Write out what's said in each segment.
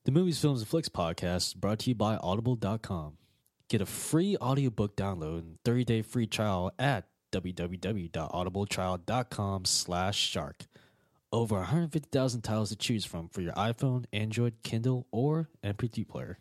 The Movies, Films, and Flicks podcast is brought to you by Audible.com. Get a free audiobook download and 30-day free trial at www.audibletrial.com/shark. Over 150,000 titles to choose from for your iPhone, Android, Kindle, or MP3 player.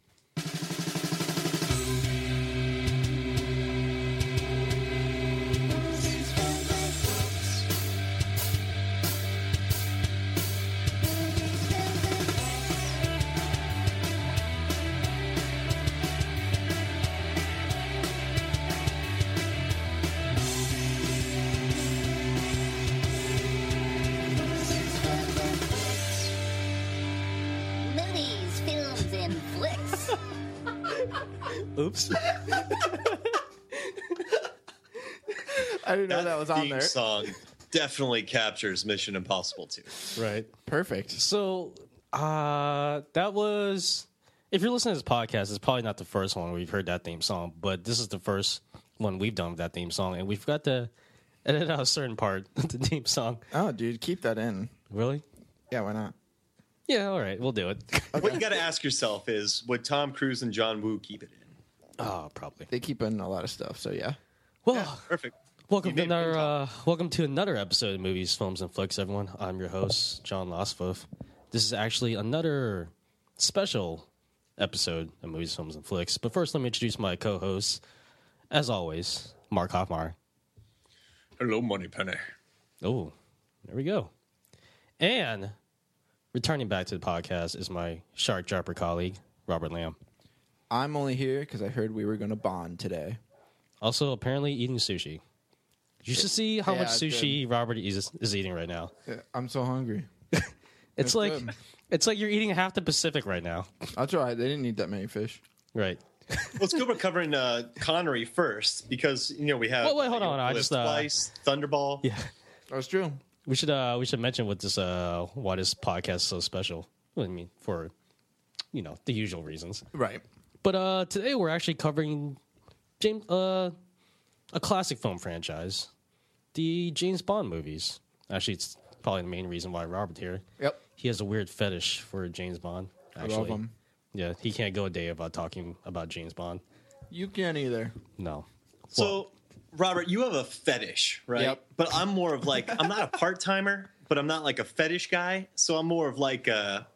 Movies, films, and flicks. Oops. I didn't know that was on theme there. Song definitely captures Mission Impossible 2. Right. Perfect. So, that was... If you're listening to this podcast, it's probably not the first one we've heard that theme song, but this is the first one we've done with that theme song, and we forgot to edit out a certain part of the theme song. Oh, dude, keep that in. Really? Yeah, why not? Yeah, all right, we'll do it. What you got to ask yourself is, would Tom Cruise and John Woo keep it in? Oh, probably. They keep in a lot of stuff, so yeah. Well, Perfect. welcome You to named it, another episode of Movies, Films, and Flicks, everyone. I'm your host, John Losfoff. This is actually another special episode of Movies, Films, and Flicks. But first, let me introduce my co-hosts. As always, Mark Hoffmar. Hello, Moneypenny. Oh, there we go. And returning back to the podcast is my shark dropper colleague, Robert Lamb. I'm only here because I heard we were going to bond today. Also, apparently eating sushi. You should see how Yeah, much sushi good. Robert is eating right now. Yeah, I'm so hungry. It's That's like good. it's like you're eating half the Pacific right now. That's all right. They didn't eat that many fish. Right. Let's go. We're covering Connery first because we have. Wait, hold on. I just Twice, Thunderball. Yeah. That's true. We should mention what this why this podcast is so special. I mean, for the usual reasons. Right. But today we're actually covering James a classic film franchise, the James Bond movies. Actually, it's probably the main reason why Robert's here. Yep. He has a weird fetish for James Bond. Actually. I love them. Yeah, he can't go a day without talking about James Bond. You can't either. No. So, Robert, you have a fetish, right? Yep. But I'm more of like I'm not a part timer, but I'm not like a fetish guy. So I'm more of like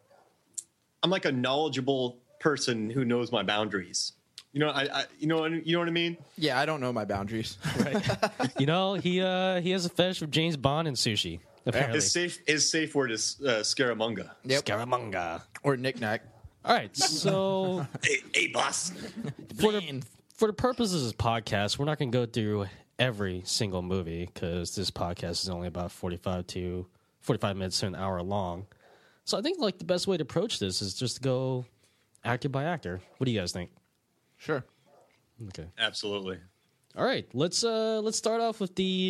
I'm like a knowledgeable person who knows my boundaries. You know what I mean? Yeah, I don't know my boundaries. Right. He has a fetish for James Bond and sushi. Apparently. His safe word is Scaramanga. Yep. Scaramanga. Or knick-knack. All right, so Hey, boss. for the purposes of this podcast, we're not going to go through every single movie because this podcast is only about 45 minutes to an hour long. So I think the best way to approach this is just to go actor by actor. What do you guys think? Sure. Okay. Absolutely. All right, let's start off with the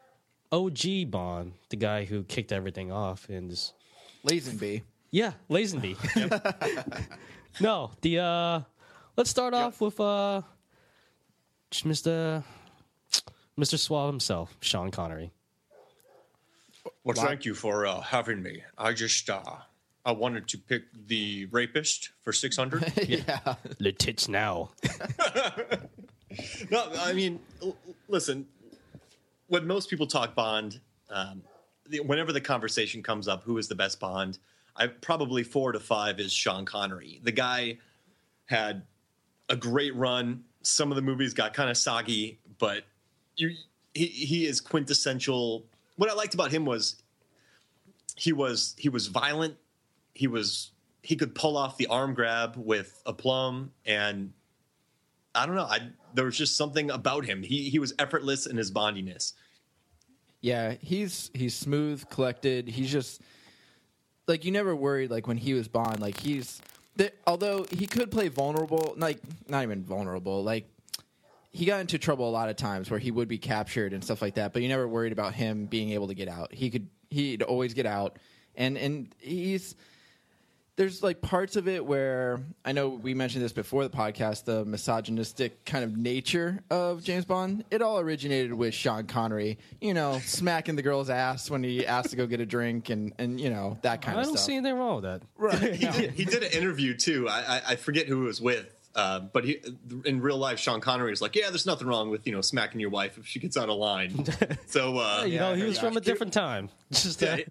OG Bond, the guy who kicked everything off and just Lazenby. yeah, Lazenby. No, let's start off with Mr. Suave himself, Sean Connery. Well, thank you for having me. I just I wanted to pick the rapist for 600. Yeah. The tits now. No, I mean, listen. When most people talk Bond, whenever the conversation comes up, who is the best Bond? Probably 4 to 5 is Sean Connery. The guy had a great run. Some of the movies got kind of soggy, but he is quintessential. What I liked about him was he was violent. He could pull off the arm grab with aplomb, and I don't know. There was just something about him. He was effortless in his Bondiness. Yeah, he's smooth, collected. He's just you never worried when he was Bond. Although he could play vulnerable, not even vulnerable. He got into trouble a lot of times where he would be captured and stuff like that. But you never worried about him being able to get out. He'd always get out, and he's there's like parts of it where I know we mentioned this before the podcast, the misogynistic kind of nature of James Bond. It all originated with Sean Connery, smacking the girl's ass when he asked to go get a drink and that kind I of don't stuff. see anything wrong with that. Right. He did an interview too. I forget who it was with, but in real life, Sean Connery was like, "Yeah, there's nothing wrong with smacking your wife if she gets out of line." So He was from a different time. Just But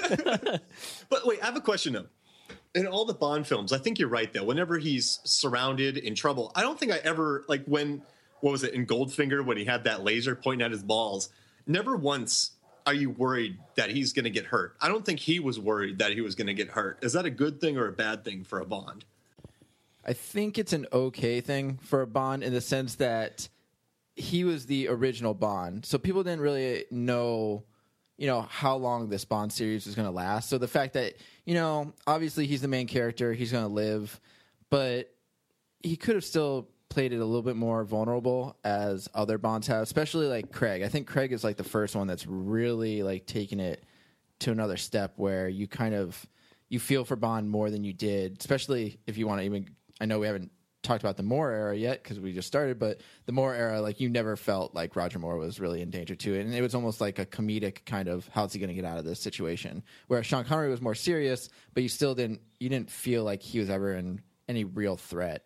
wait, I have a question though. In all the Bond films, I think you're right though. Whenever he's surrounded in trouble, I don't think I ever what was it in Goldfinger when he had that laser pointing at his balls? Never once are you worried that he's going to get hurt. I don't think he was worried that he was going to get hurt. Is that a good thing or a bad thing for a Bond? I think it's an okay thing for a Bond in the sense that he was the original Bond. So people didn't really know, how long this Bond series was going to last. So the fact that, obviously he's the main character, he's going to live, but he could have still played it a little bit more vulnerable as other Bonds have, especially like Craig. I think Craig is like the first one that's really like taking it to another step where you you feel for Bond more than you did, especially if you want to even, I know we haven't talked about the Moore era yet because we just started, but the Moore era, like you never felt like Roger Moore was really in danger to it, and it was almost like a comedic kind of how's he going to get out of this situation. Whereas Sean Connery was more serious, but you didn't feel like he was ever in any real threat.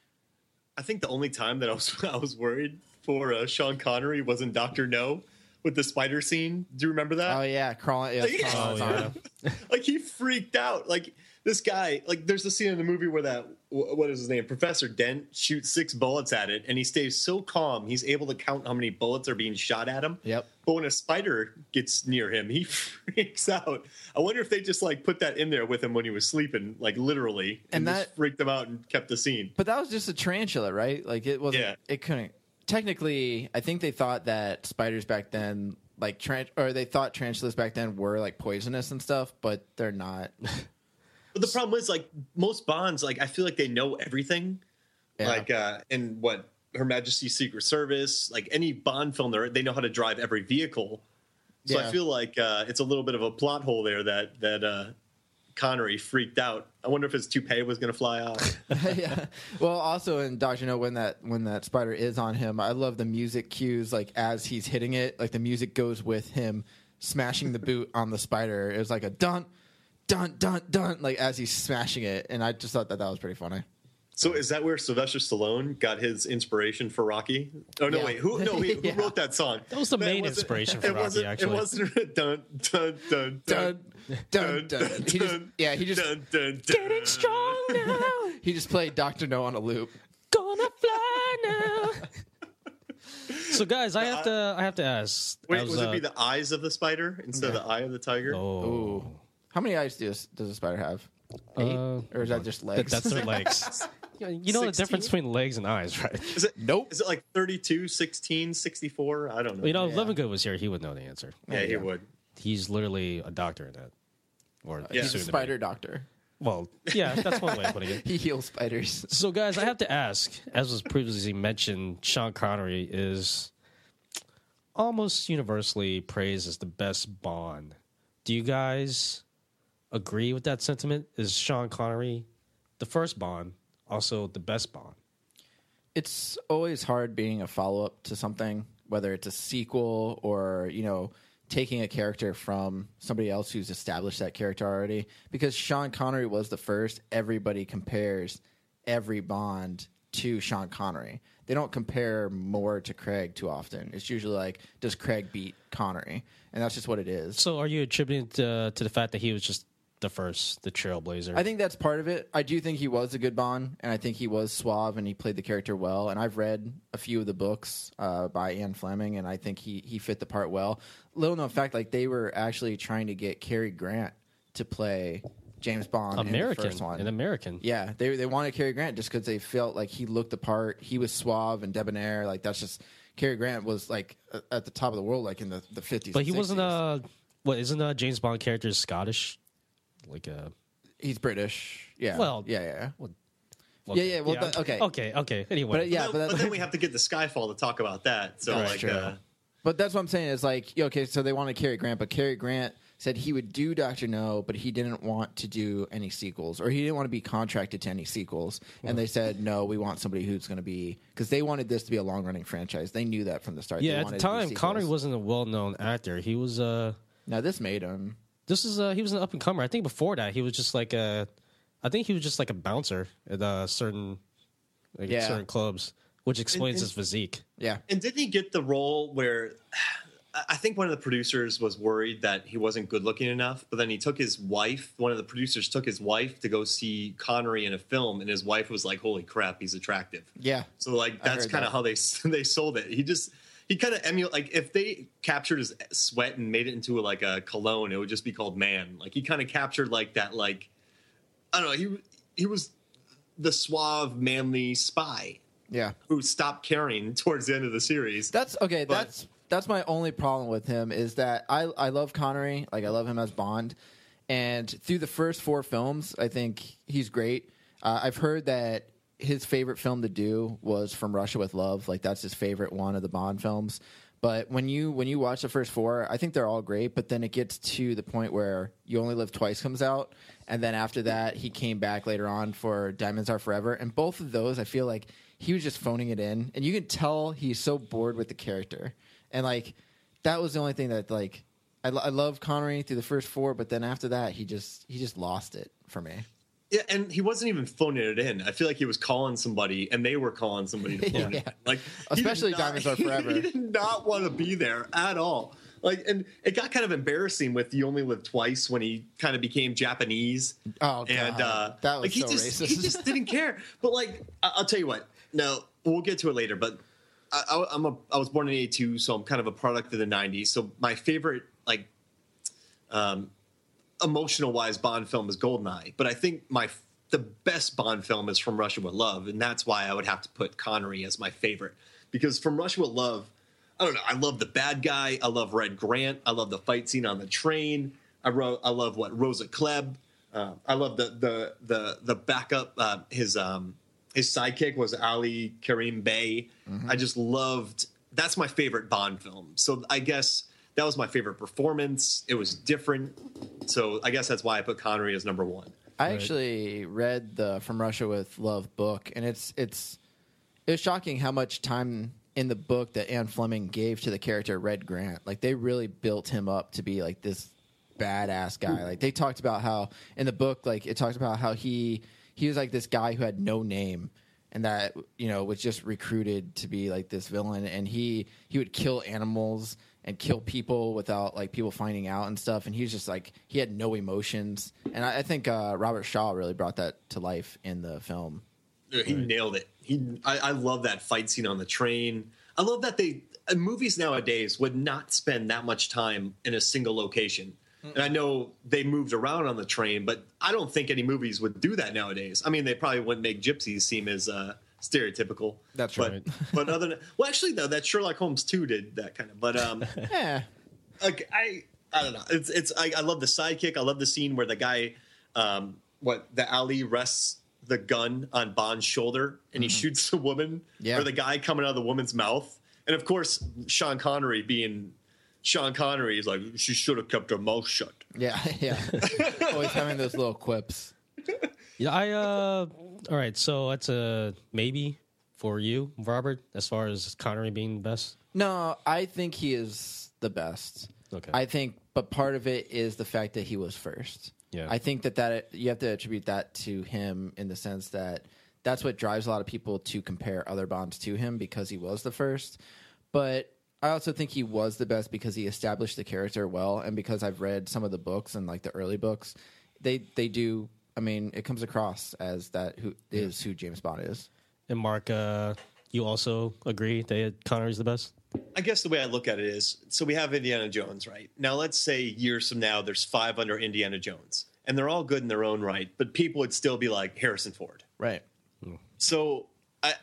I think the only time that I was worried for Sean Connery was in Dr. No with the spider scene. Do you remember that? Oh yeah, crawling. Yeah, crawling on him. Like he freaked out. Like this guy. Like there's a scene in the movie where what is his name? Professor Dent shoots 6 bullets at it, and he stays so calm. He's able to count how many bullets are being shot at him. Yep. But when a spider gets near him, he freaks out. I wonder if they just like put that in there with him when he was sleeping, like literally, and just freaked him out and kept the scene. But that was just a tarantula, right? Like it wasn't. Yeah. It couldn't. Technically, I think they thought that spiders back then, like they thought tarantulas back then were like poisonous and stuff, but they're not. But the problem is, like most Bonds, like I feel like they know everything. Yeah. Like in what Her Majesty's Secret Service, like any Bond film, they know how to drive every vehicle. So Yeah. I feel like it's a little bit of a plot hole there that Connery freaked out. I wonder if his toupee was going to fly off. Yeah. Well, also in Dr. No, when that spider is on him, I love the music cues. Like as he's hitting it, like the music goes with him smashing the boot on the spider. It was like a dun, dun, dun, dun, like as he's smashing it, and I just thought that was pretty funny. So is that where Sylvester Stallone got his inspiration for Rocky? Oh no, Yeah. wait, who Yeah. wrote that song? That was the main inspiration for Rocky, actually. It wasn't dun dun dun Dun, dun, dun. He just dun, dun, Getting strong now, he just played Dr. No on a loop. gonna fly now. So, guys, I have to ask. Wait, as, was it be the eyes of the spider instead of the eye of the tiger? Oh, Ooh. How many eyes does a spider have? 8? Or is that just legs? that's their legs. You know the 16? difference between legs and eyes, right? Is it Nope. Is it like 32, 16, 64? I don't know. You know, if Levengood was here, he would know the answer. yeah, he would. He's literally a doctor in that. Or Yeah. He's a soon to be. spider doctor. Well, yeah, that's one way of putting it. He heals spiders. So, guys, I have to ask, as was previously mentioned, Sean Connery is almost universally praised as the best Bond. Do you guys agree with that sentiment? Is Sean Connery the first Bond, also the best Bond? It's always hard being a follow-up to something, whether it's a sequel or, taking a character from somebody else who's established that character already. Because Sean Connery was the first, everybody compares every Bond to Sean Connery. They don't compare Moore to Craig too often. It's usually like, does Craig beat Connery? And that's just what it is. So are you attributing to the fact that he was just the first, the trailblazer? I think that's part of it. I do think he was a good Bond, and I think he was suave, and he played the character well. And I've read a few of the books by Ian Fleming, and I think he fit the part well. Little known fact, like they were actually trying to get Cary Grant to play James Bond in the first one. An American. Yeah, they wanted Cary Grant just because they felt like he looked the part. He was suave and debonair. Like that's just Cary Grant was like at the top of the world, like in the 50s. But he 60s. wasn't isn't James Bond character Scottish? Like He's British. Yeah. Well, yeah. okay. Yeah. Well, okay. Okay. Anyway, But yeah, but then we have to get the Skyfall to talk about that. So That's like, true. But that's what I'm saying is like, okay, so they wanted Cary Grant, but Cary Grant said he would do Dr. No, but he didn't want to do any sequels, or he didn't want to be contracted to any sequels. And they said, no, we want somebody who's going to be, because they wanted this to be a long-running franchise. They knew that from the start. Yeah, They at the wanted to do time, sequels. Connery wasn't a well-known actor. He was Now, this made him. he was an up and comer. I think before that he was just like a bouncer at certain certain clubs, which explains his physique. Yeah. And didn't he get the role where I think one of the producers was worried that he wasn't good looking enough, but then he took his wife, one of the producers took his wife to go see Connery in a film, and his wife was like, holy crap, he's attractive. Yeah. So like that's kind of how they sold it. He kind of emulate, like if they captured his sweat and made it into like a cologne, it would just be called Man. Like he kind of captured like that, like I don't know, he was the suave, manly spy Yeah. who stopped caring towards the end of the series. That's okay. But- That's my only problem with him is that I love Connery. Like I love him as Bond, and through the first 4 films, I think he's great. I've heard that his favorite film to do was From Russia with Love. Like that's his favorite one of the Bond films. But when you watch the first 4, I think they're all great. But then it gets to the point where You Only Live Twice comes out, and then after that, he came back later on for Diamonds Are Forever, and both of those, I feel like he was just phoning it in, and you can tell he's so bored with the character. And like that was the only thing that like I love Connery through the first 4, but then after that he just lost it for me. Yeah, and he wasn't even phoning it in. I feel like he was calling somebody, and they were calling somebody to phone it in. Like, he Especially did not- Diamonds Are Forever. He did not want to be there at all. Like, and it got kind of embarrassing with You Only Live Twice when he kind of became Japanese. Oh god, And that was like, he so just, racist. He just didn't care. But like, I'll tell you what. No, we'll get to it later. But I was born in '82, so I'm kind of a product of the '90s. So my favorite, like, emotional wise Bond film is Goldeneye. But I think the best Bond film is From Russia with Love, and that's why I would have to put Connery as my favorite. Because From Russia with Love, I don't know, I love the bad guy, I love Red Grant, I love the fight scene on the train, I love what Rosa Klebb, I love the backup, his sidekick was Ali Karim Bey. Mm-hmm. I just loved, that's my favorite Bond film. So I guess that was my favorite performance. It was different. So I guess that's why I put Connery as number 1. I actually read the From Russia with Love book, and it was shocking how much time in the book that Anne Fleming gave to the character Red Grant. Like they really built him up to be like this badass guy. Like they talked about how in the book, like it talked about how he was like this guy who had no name, and that was just recruited to be like this villain, and he would kill animals and kill people without like people finding out and stuff. And he was just like, he had no emotions. And I think Robert Shaw really brought that to life in the film. He nailed it. I love that fight scene on the train. I love that movies nowadays would not spend that much time in a single location. And I know they moved around on the train, but I don't think any movies would do that nowadays. I mean, they probably wouldn't make gypsies seem as stereotypical. That's but, right. But other than, well, actually, though, that Sherlock Holmes 2 did that kind of. But Yeah. like I don't know. I love the sidekick. I love the scene where the guy, the Ali rests the gun on Bond's shoulder and he shoots the woman or the guy coming out of the woman's mouth. And of course, Sean Connery being Sean Connery is like, she should have kept her mouth shut. Yeah. Always having those little quips. Yeah, all right, so that's a maybe for you, Robert, as far as Connery being the best. No, I think he is the best. Okay. I think, but part of it is the fact that he was first. Yeah. I think that you have to attribute that to him in the sense that that's what drives a lot of people to compare other Bonds to him because he was the first. But I also think he was the best because he established the character well, and because I've read some of the books and like the early books, they do. I mean, it comes across as that who James Bond is. And Mark, you also agree that Connery's the best? I guess the way I look at it is, so we have Indiana Jones, right? Now, let's say years from now, there's 5 under Indiana Jones, and they're all good in their own right, but people would still be like Harrison Ford. Right. So, I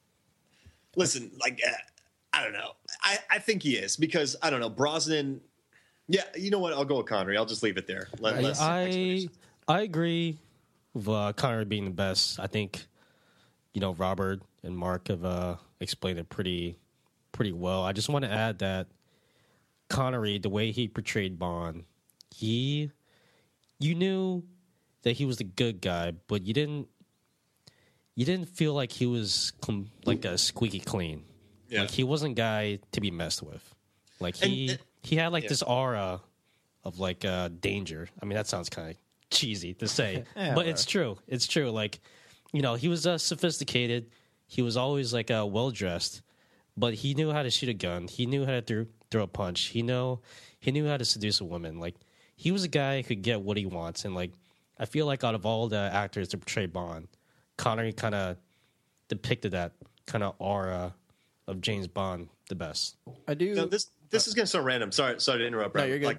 don't know. I think he is because, I don't know, Brosnan, yeah, you know what? I'll go with Connery. I'll just leave it there. I agree with Connery being the best. I think, Robert and Mark have explained it pretty well. I just want to add that Connery, the way he portrayed Bond, you knew that he was the good guy, but you didn't feel like he was like a squeaky clean. Yeah. Like he wasn't a guy to be messed with. Like he had like this aura of like danger. I mean, that sounds kind of cheesy to say, but it's true. It's true. Like, you know, he was sophisticated. He was always like well dressed, but he knew how to shoot a gun. He knew how to throw a punch. He knew how to seduce a woman. Like he was a guy who could get what he wants. And like I feel like out of all the actors to portray Bond, Connery kind of depicted that kind of aura of James Bond the best. I do. No, this is going to sound random. Sorry to interrupt. No, you're good.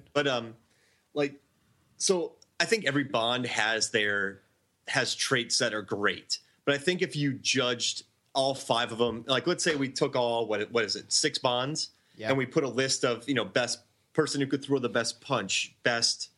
So I think every Bond has traits that are great, but I think if you judged all 5 of them, like let's say we took all what is it, 6 Bonds, and we put a list of best person who could throw the best punch, best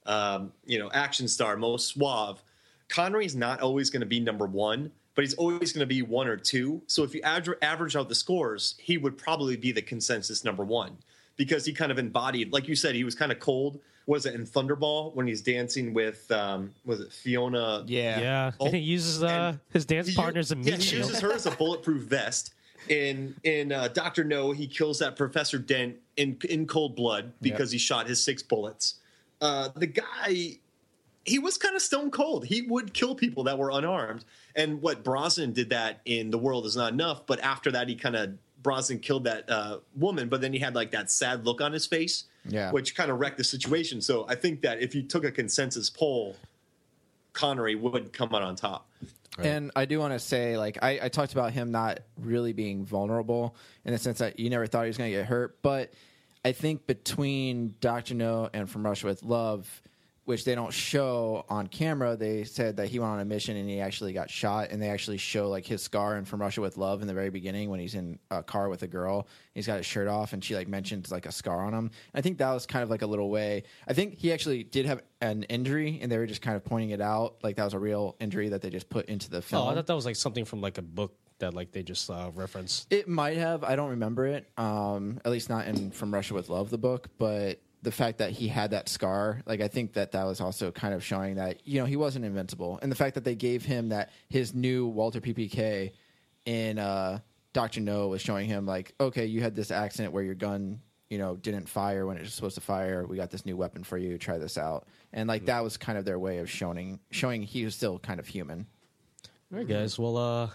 action star, most suave. Connery's not always going to be number 1. But he's always going to be 1 or 2. So if you average out the scores, he would probably be the consensus number 1 because he kind of embodied, like you said, he was kind of cold. Was it in Thunderball when he's dancing with, was it Fiona? Yeah. Oh, And he uses his dance partner as a meat he shield. uses her as a bulletproof vest. In Dr. No, he kills that Professor Dent in cold blood because he shot his 6 bullets. The guy, he was kind of stone cold. He would kill people that were unarmed. And what Brosnan did that in The World Is Not Enough, but after that Brosnan killed that woman, but then he had like that sad look on his face, which kind of wrecked the situation. So I think that if you took a consensus poll, Connery would come out on top. Right. And I do want to say, like, I talked about him not really being vulnerable in the sense that you never thought he was going to get hurt, but I think between Dr. No and From Russia with Love, which they don't show on camera, they said that he went on a mission and he actually got shot, and they actually show like his scar in From Russia with Love in the very beginning when he's in a car with a girl. He's got his shirt off and she like mentions like a scar on him. I think that was kind of like a little way. I think he actually did have an injury and they were just kind of pointing it out like that was a real injury that they just put into the film. Oh, I thought that was like something from like a book that like they just referenced. It might have. I don't remember it. At least not in From Russia with Love, the book, but the fact that he had that scar, like I think that was also kind of showing that he wasn't invincible, and the fact that they gave him that his new Walter PPK in Dr. No was showing him like, okay, you had this accident where your gun didn't fire when it was supposed to fire. We got this new weapon for you. Try this out, and like that was kind of their way of showing he was still kind of human. All right, guys. Well,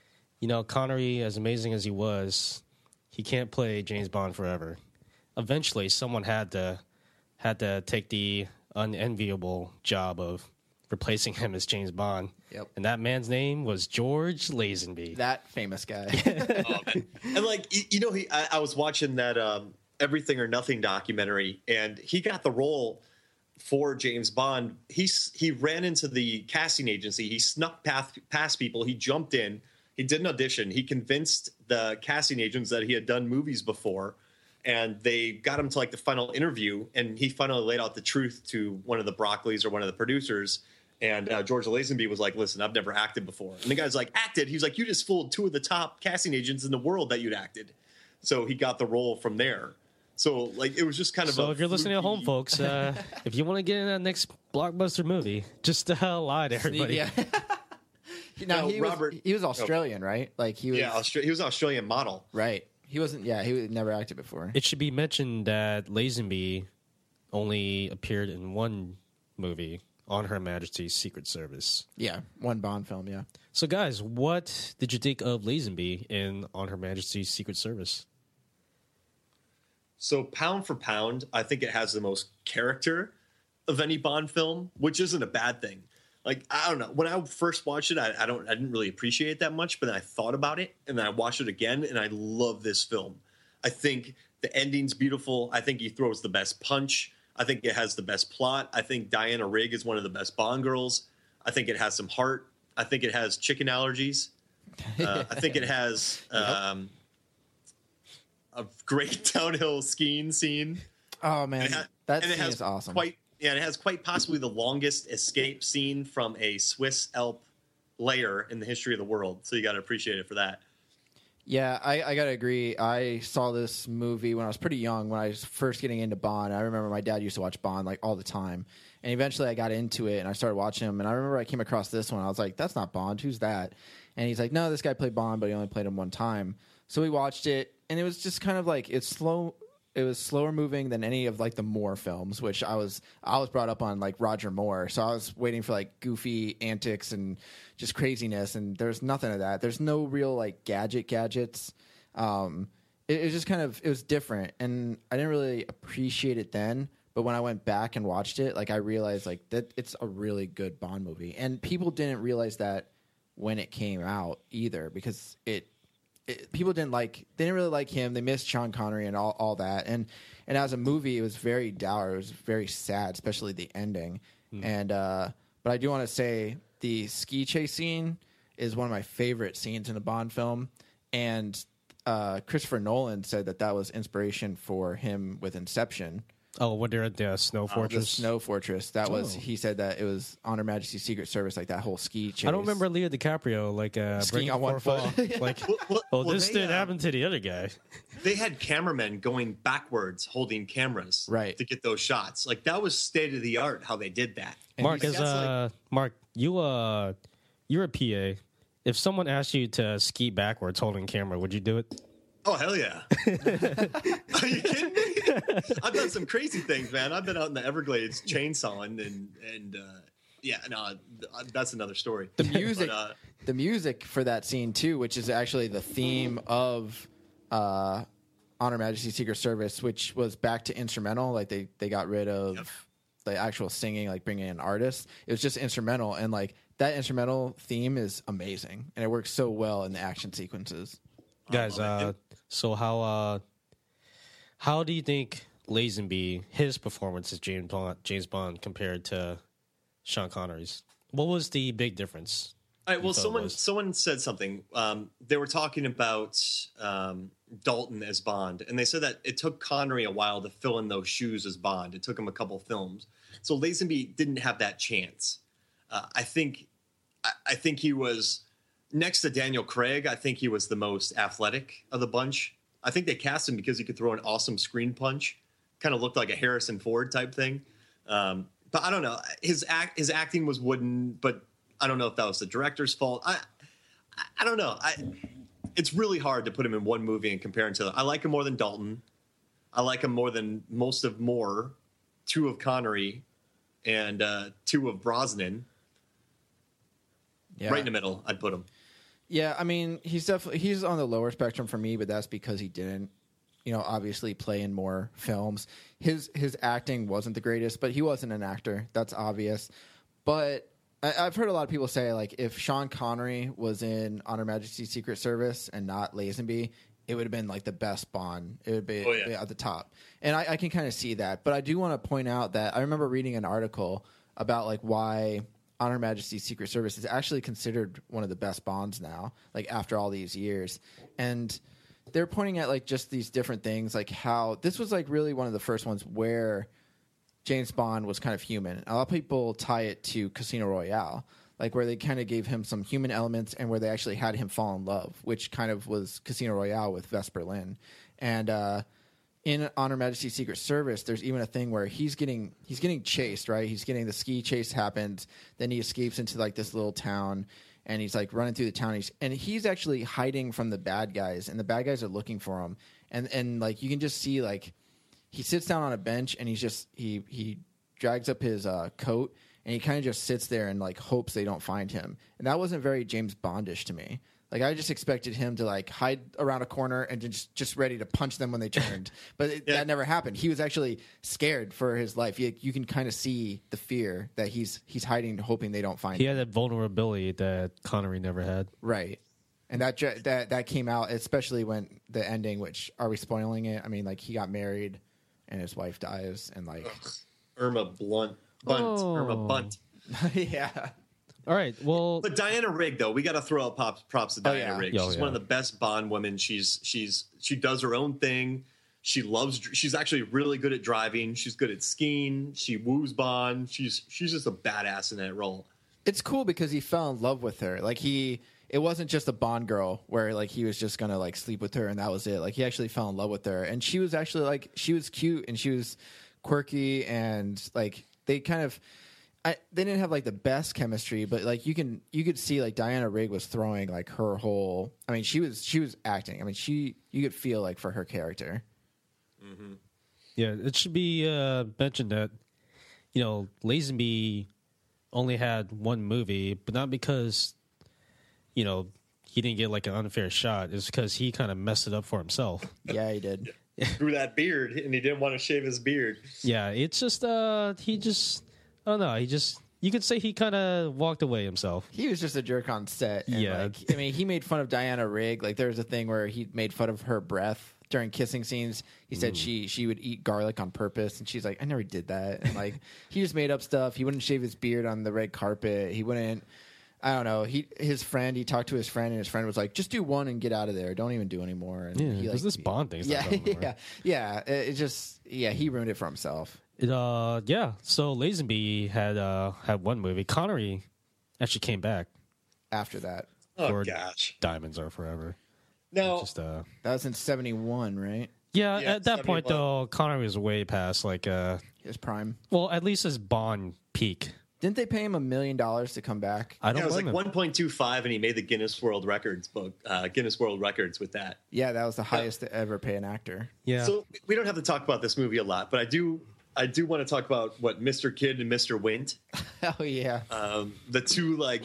Connery, as amazing as he was, he can't play James Bond forever. Eventually, someone had to take the unenviable job of replacing him as James Bond. Yep. And that man's name was George Lazenby. That famous guy. And like I was watching that Everything or Nothing documentary, and he got the role for James Bond. He ran into the casting agency. He snuck past people. He jumped in. He did an audition. He convinced the casting agents that he had done movies before. And they got him to like the final interview, and he finally laid out the truth to one of the Broccoli's or one of the producers. And George Lazenby was like, "Listen, I've never acted before." And the guy's like, "Acted?" He was like, "You just fooled 2 of the top casting agents in the world that you'd acted." So he got the role from there. So like it was just kind of. So if you're listening at home, folks, if you want to get in that next blockbuster movie, just lie to everybody. Yeah. No, he was Australian, right? Like he was. Yeah, he was an Australian model, right? He wasn't. Yeah, he never acted before. It should be mentioned that Lazenby only appeared in one movie, On Her Majesty's Secret Service. Yeah, one Bond film. Yeah. So, guys, what did you think of Lazenby in On Her Majesty's Secret Service? So, pound for pound, I think it has the most character of any Bond film, which isn't a bad thing. Like, I don't know. When I first watched it, I didn't really appreciate it that much, but then I thought about it, and then I watched it again, and I love this film. I think the ending's beautiful. I think he throws the best punch. I think it has the best plot. I think Diana Rigg is one of the best Bond girls. I think it has some heart. I think it has chicken allergies. I think it has a great downhill skiing scene. Oh, man. That scene is awesome. And it has quite possibly the longest escape scene from a Swiss Alp layer in the history of the world. So you got to appreciate it for that. Yeah, I gotta agree. I saw this movie when I was pretty young, when I was first getting into Bond. I remember my dad used to watch Bond like all the time, and eventually I got into it and I started watching him. And I remember I came across this one. I was like, "That's not Bond. Who's that?" And he's like, "No, this guy played Bond, but he only played him one time." So we watched it, and it was just kind of like it's slow. It was slower moving than any of like the Moore films, which I was brought up on like Roger Moore, so I was waiting for like goofy antics and just craziness, and there's nothing of that. There's no real like gadgets. It was just kind of, it was different, and I didn't really appreciate it then. But when I went back and watched it, like I realized like that it's a really good Bond movie, and people didn't realize that when it came out either, because people didn't really like him. They missed Sean Connery and all that. And as a movie, it was very dour. It was very sad, especially the ending. And but I do want to say the ski chase scene is one of my favorite scenes in a Bond film. And Christopher Nolan said that was inspiration for him with Inception. Oh, when they're at the Snow Fortress? The Snow Fortress. That was, he said that it was On Her Majesty's Secret Service, like that whole ski chase. I don't remember Leo DiCaprio skiing on one foot. Like, this didn't happen to the other guy. They had cameramen going backwards holding cameras to get those shots. Like, that was state of the art how they did that. Mark, Mark, you're a PA. If someone asked you to ski backwards holding camera, would you do it? Oh, hell yeah. Are you kidding me? I've done some crazy things, man. I've been out in the Everglades chainsawing and that's another story. The music, the music for that scene too, which is actually the theme of On Her Majesty's Secret Service, which was back to instrumental. Like they got rid of the actual singing, like bringing in artists. It was just instrumental, and like that instrumental theme is amazing, and it works so well in the action sequences. Guys, so how do you think Lazenby, his performance as James Bond compared to Sean Connery's? What was the big difference? All right, well, someone said something. They were talking about Dalton as Bond, and they said that it took Connery a while to fill in those shoes as Bond. It took him a couple films. So Lazenby didn't have that chance. I think he was... Next to Daniel Craig, I think he was the most athletic of the bunch. I think they cast him because he could throw an awesome screen punch. Kind of looked like a Harrison Ford type thing. But I don't know. His acting was wooden, but I don't know if that was the director's fault. I don't know. It's really hard to put him in one movie and compare him to them. I like him more than Dalton. I like him more than most of Moore, 2 of Connery, and 2 of Brosnan. Yeah. Right in the middle, I'd put him. Yeah, I mean, he's on the lower spectrum for me, but that's because he didn't, obviously play in more films. His acting wasn't the greatest, but he wasn't an actor. That's obvious. But I've heard a lot of people say, like, if Sean Connery was in On Her Majesty's Secret Service and not Lazenby, it would have been like the best Bond. It would be at the top. And I can kind of see that. But I do want to point out that I remember reading an article about like why On Her Majesty's Secret Service is actually considered one of the best Bonds now, like after all these years. And they're pointing at like just these different things, like how this was like really one of the first ones where James Bond was kind of human. A lot of people tie it to Casino Royale, like where they kind of gave him some human elements and where they actually had him fall in love, which kind of was Casino Royale with Vesper Lynd. And in On Her Majesty's Secret Service, there's even a thing where he's getting chased, right? He's getting the ski chase happens, then he escapes into like this little town, and he's like running through the town, and he's actually hiding from the bad guys, and the bad guys are looking for him, and like you can just see like he sits down on a bench and he drags up his coat and he kind of just sits there and like hopes they don't find him, and that wasn't very James Bondish to me. Like I just expected him to like hide around a corner and just ready to punch them when they turned, but that never happened. He was actually scared for his life. You can kind of see the fear that he's hiding, hoping they don't find him. He had that vulnerability that Connery never had, right? And that came out, especially when the ending. Which, are we spoiling it? I mean, like he got married and his wife dies, and like Irma Bunt. Yeah. All right, well, but Diana Rigg, though, we got to throw out props to Diana Rigg. She's one of the best Bond women. She does her own thing. She's actually really good at driving. She's good at skiing. She woos Bond. She's just a badass in that role. It's cool because he fell in love with her. Like it wasn't just a Bond girl where like he was just gonna like sleep with her and that was it. Like he actually fell in love with her, and she was actually like she was cute and she was quirky, and like they kind of. They didn't have like the best chemistry, but like you could see like Diana Rigg was throwing like her whole. I mean, she was acting. I mean, you could feel like for her character. Mm-hmm. Yeah, it should be mentioned that Lazenby only had one movie, but not because he didn't get like an unfair shot. It's because he kind of messed it up for himself. Yeah, he did. Grew that beard, and he didn't want to shave his beard. Yeah, it's just he just. I don't know. You could say he kind of walked away himself. He was just a jerk on set. And Yeah. like, I mean, he made fun of Diana Rigg. Like, there was a thing where he made fun of her breath during kissing scenes. He said she would eat garlic on purpose, and she's like, I never did that. And like, he just made up stuff. He wouldn't shave his beard on the red carpet. He wouldn't. I don't know. He talked to his friend, and his friend was like, "Just do one and get out of there. Don't even do any more." And Yeah, he, because this Bond thing's not going nowhere. yeah. He ruined it for himself. Yeah. So Lazenby had one movie. Connery actually came back After that, Oh for gosh! Diamonds Are Forever. No, Just that was in '71, right? yeah. Yeah, At that point, 71. though, Connery was way past like His prime. well, at least his Bond peak. Didn't they pay him $1 million to come back? I don't yeah, it was blame like him. 1.25, and he made the Guinness World Records book, Guinness World Records with that. Yeah, that was the highest to ever pay an actor. Yeah. So we don't have to talk about this movie a lot, but I do want to talk about what Mr. Kidd and Mr. Wint, Oh yeah. the two like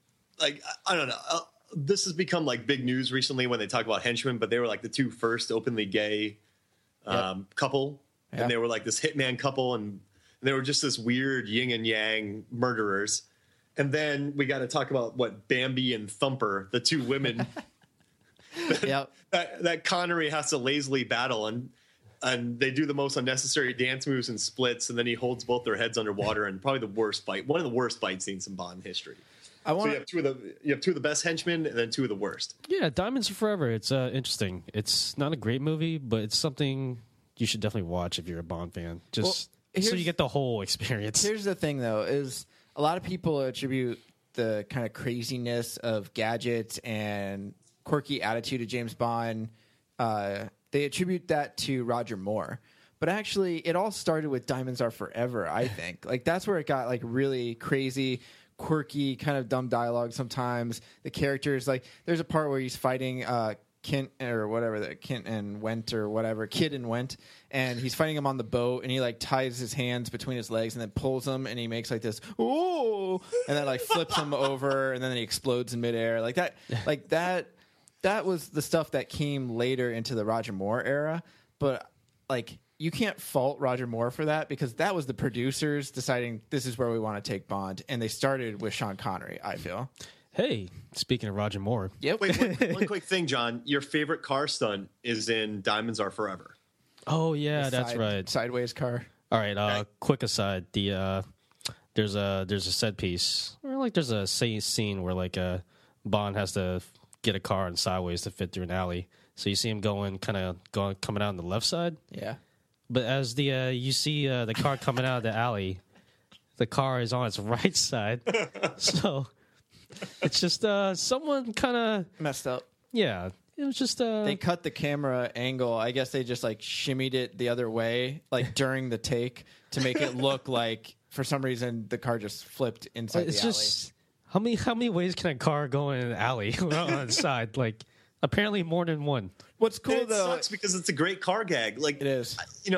I don't know. This has become like big news recently when they talk about henchmen, but they were like the two first openly gay couple, Yeah. and they were like this hitman couple, and they were just this weird yin and yang murderers. And then we got to talk about what Bambi and Thumper, the two women Yep. that Connery has to lazily battle, and they do the most unnecessary dance moves and splits, and then he holds both their heads underwater, and probably the worst fight, one of the worst fight scenes in Bond history. I So want you have two of the best henchmen, and then two of the worst. Yeah, Diamonds Are Forever. It's interesting. It's not a great movie, but it's something you should definitely watch if you're a Bond fan. Just so here's- you get the whole experience. Here's the thing, though, is a lot of people attribute the kind of craziness of gadgets and quirky attitude of James Bond. They attribute that to Roger Moore. But actually, it all started with Diamonds Are Forever, I think. Like, that's where it got, like, really crazy, quirky, kind of dumb dialogue sometimes. The characters, like, there's a part where he's fighting Kent or whatever, Kent and Went or whatever, Kid and Went, and he's fighting him on the boat, and he like ties his hands between his legs and then pulls them, and he makes like this ooh, and then like flips him over, and then he explodes in midair, like that. That was the stuff that came later into the Roger Moore era, but like you can't fault Roger Moore for that because that was the producers deciding this is where we want to take Bond, and they started with Sean Connery. I feel. Hey, speaking of Roger Moore, Yep. Wait, one quick thing, John. Your favorite car stunt is in Diamonds Are Forever. oh yeah, that's right. Sideways car. All right. Quick aside: there's a set piece, or like there's a scene where like Bond has to get a car in sideways to fit through an alley. So you see him coming out on the left side, Yeah. but as you see the car coming out of the alley, the car is on its right side. So it's just someone kind of Messed up. yeah. It was just They cut the camera angle. I guess they just like shimmied it the other way, like during the take, to make it look like for some reason the car just flipped inside it's the alley. just how many ways can a car go in an alley on the side? Like apparently more than one. What's cool And it though, sucks because it's a great car gag. Like it is.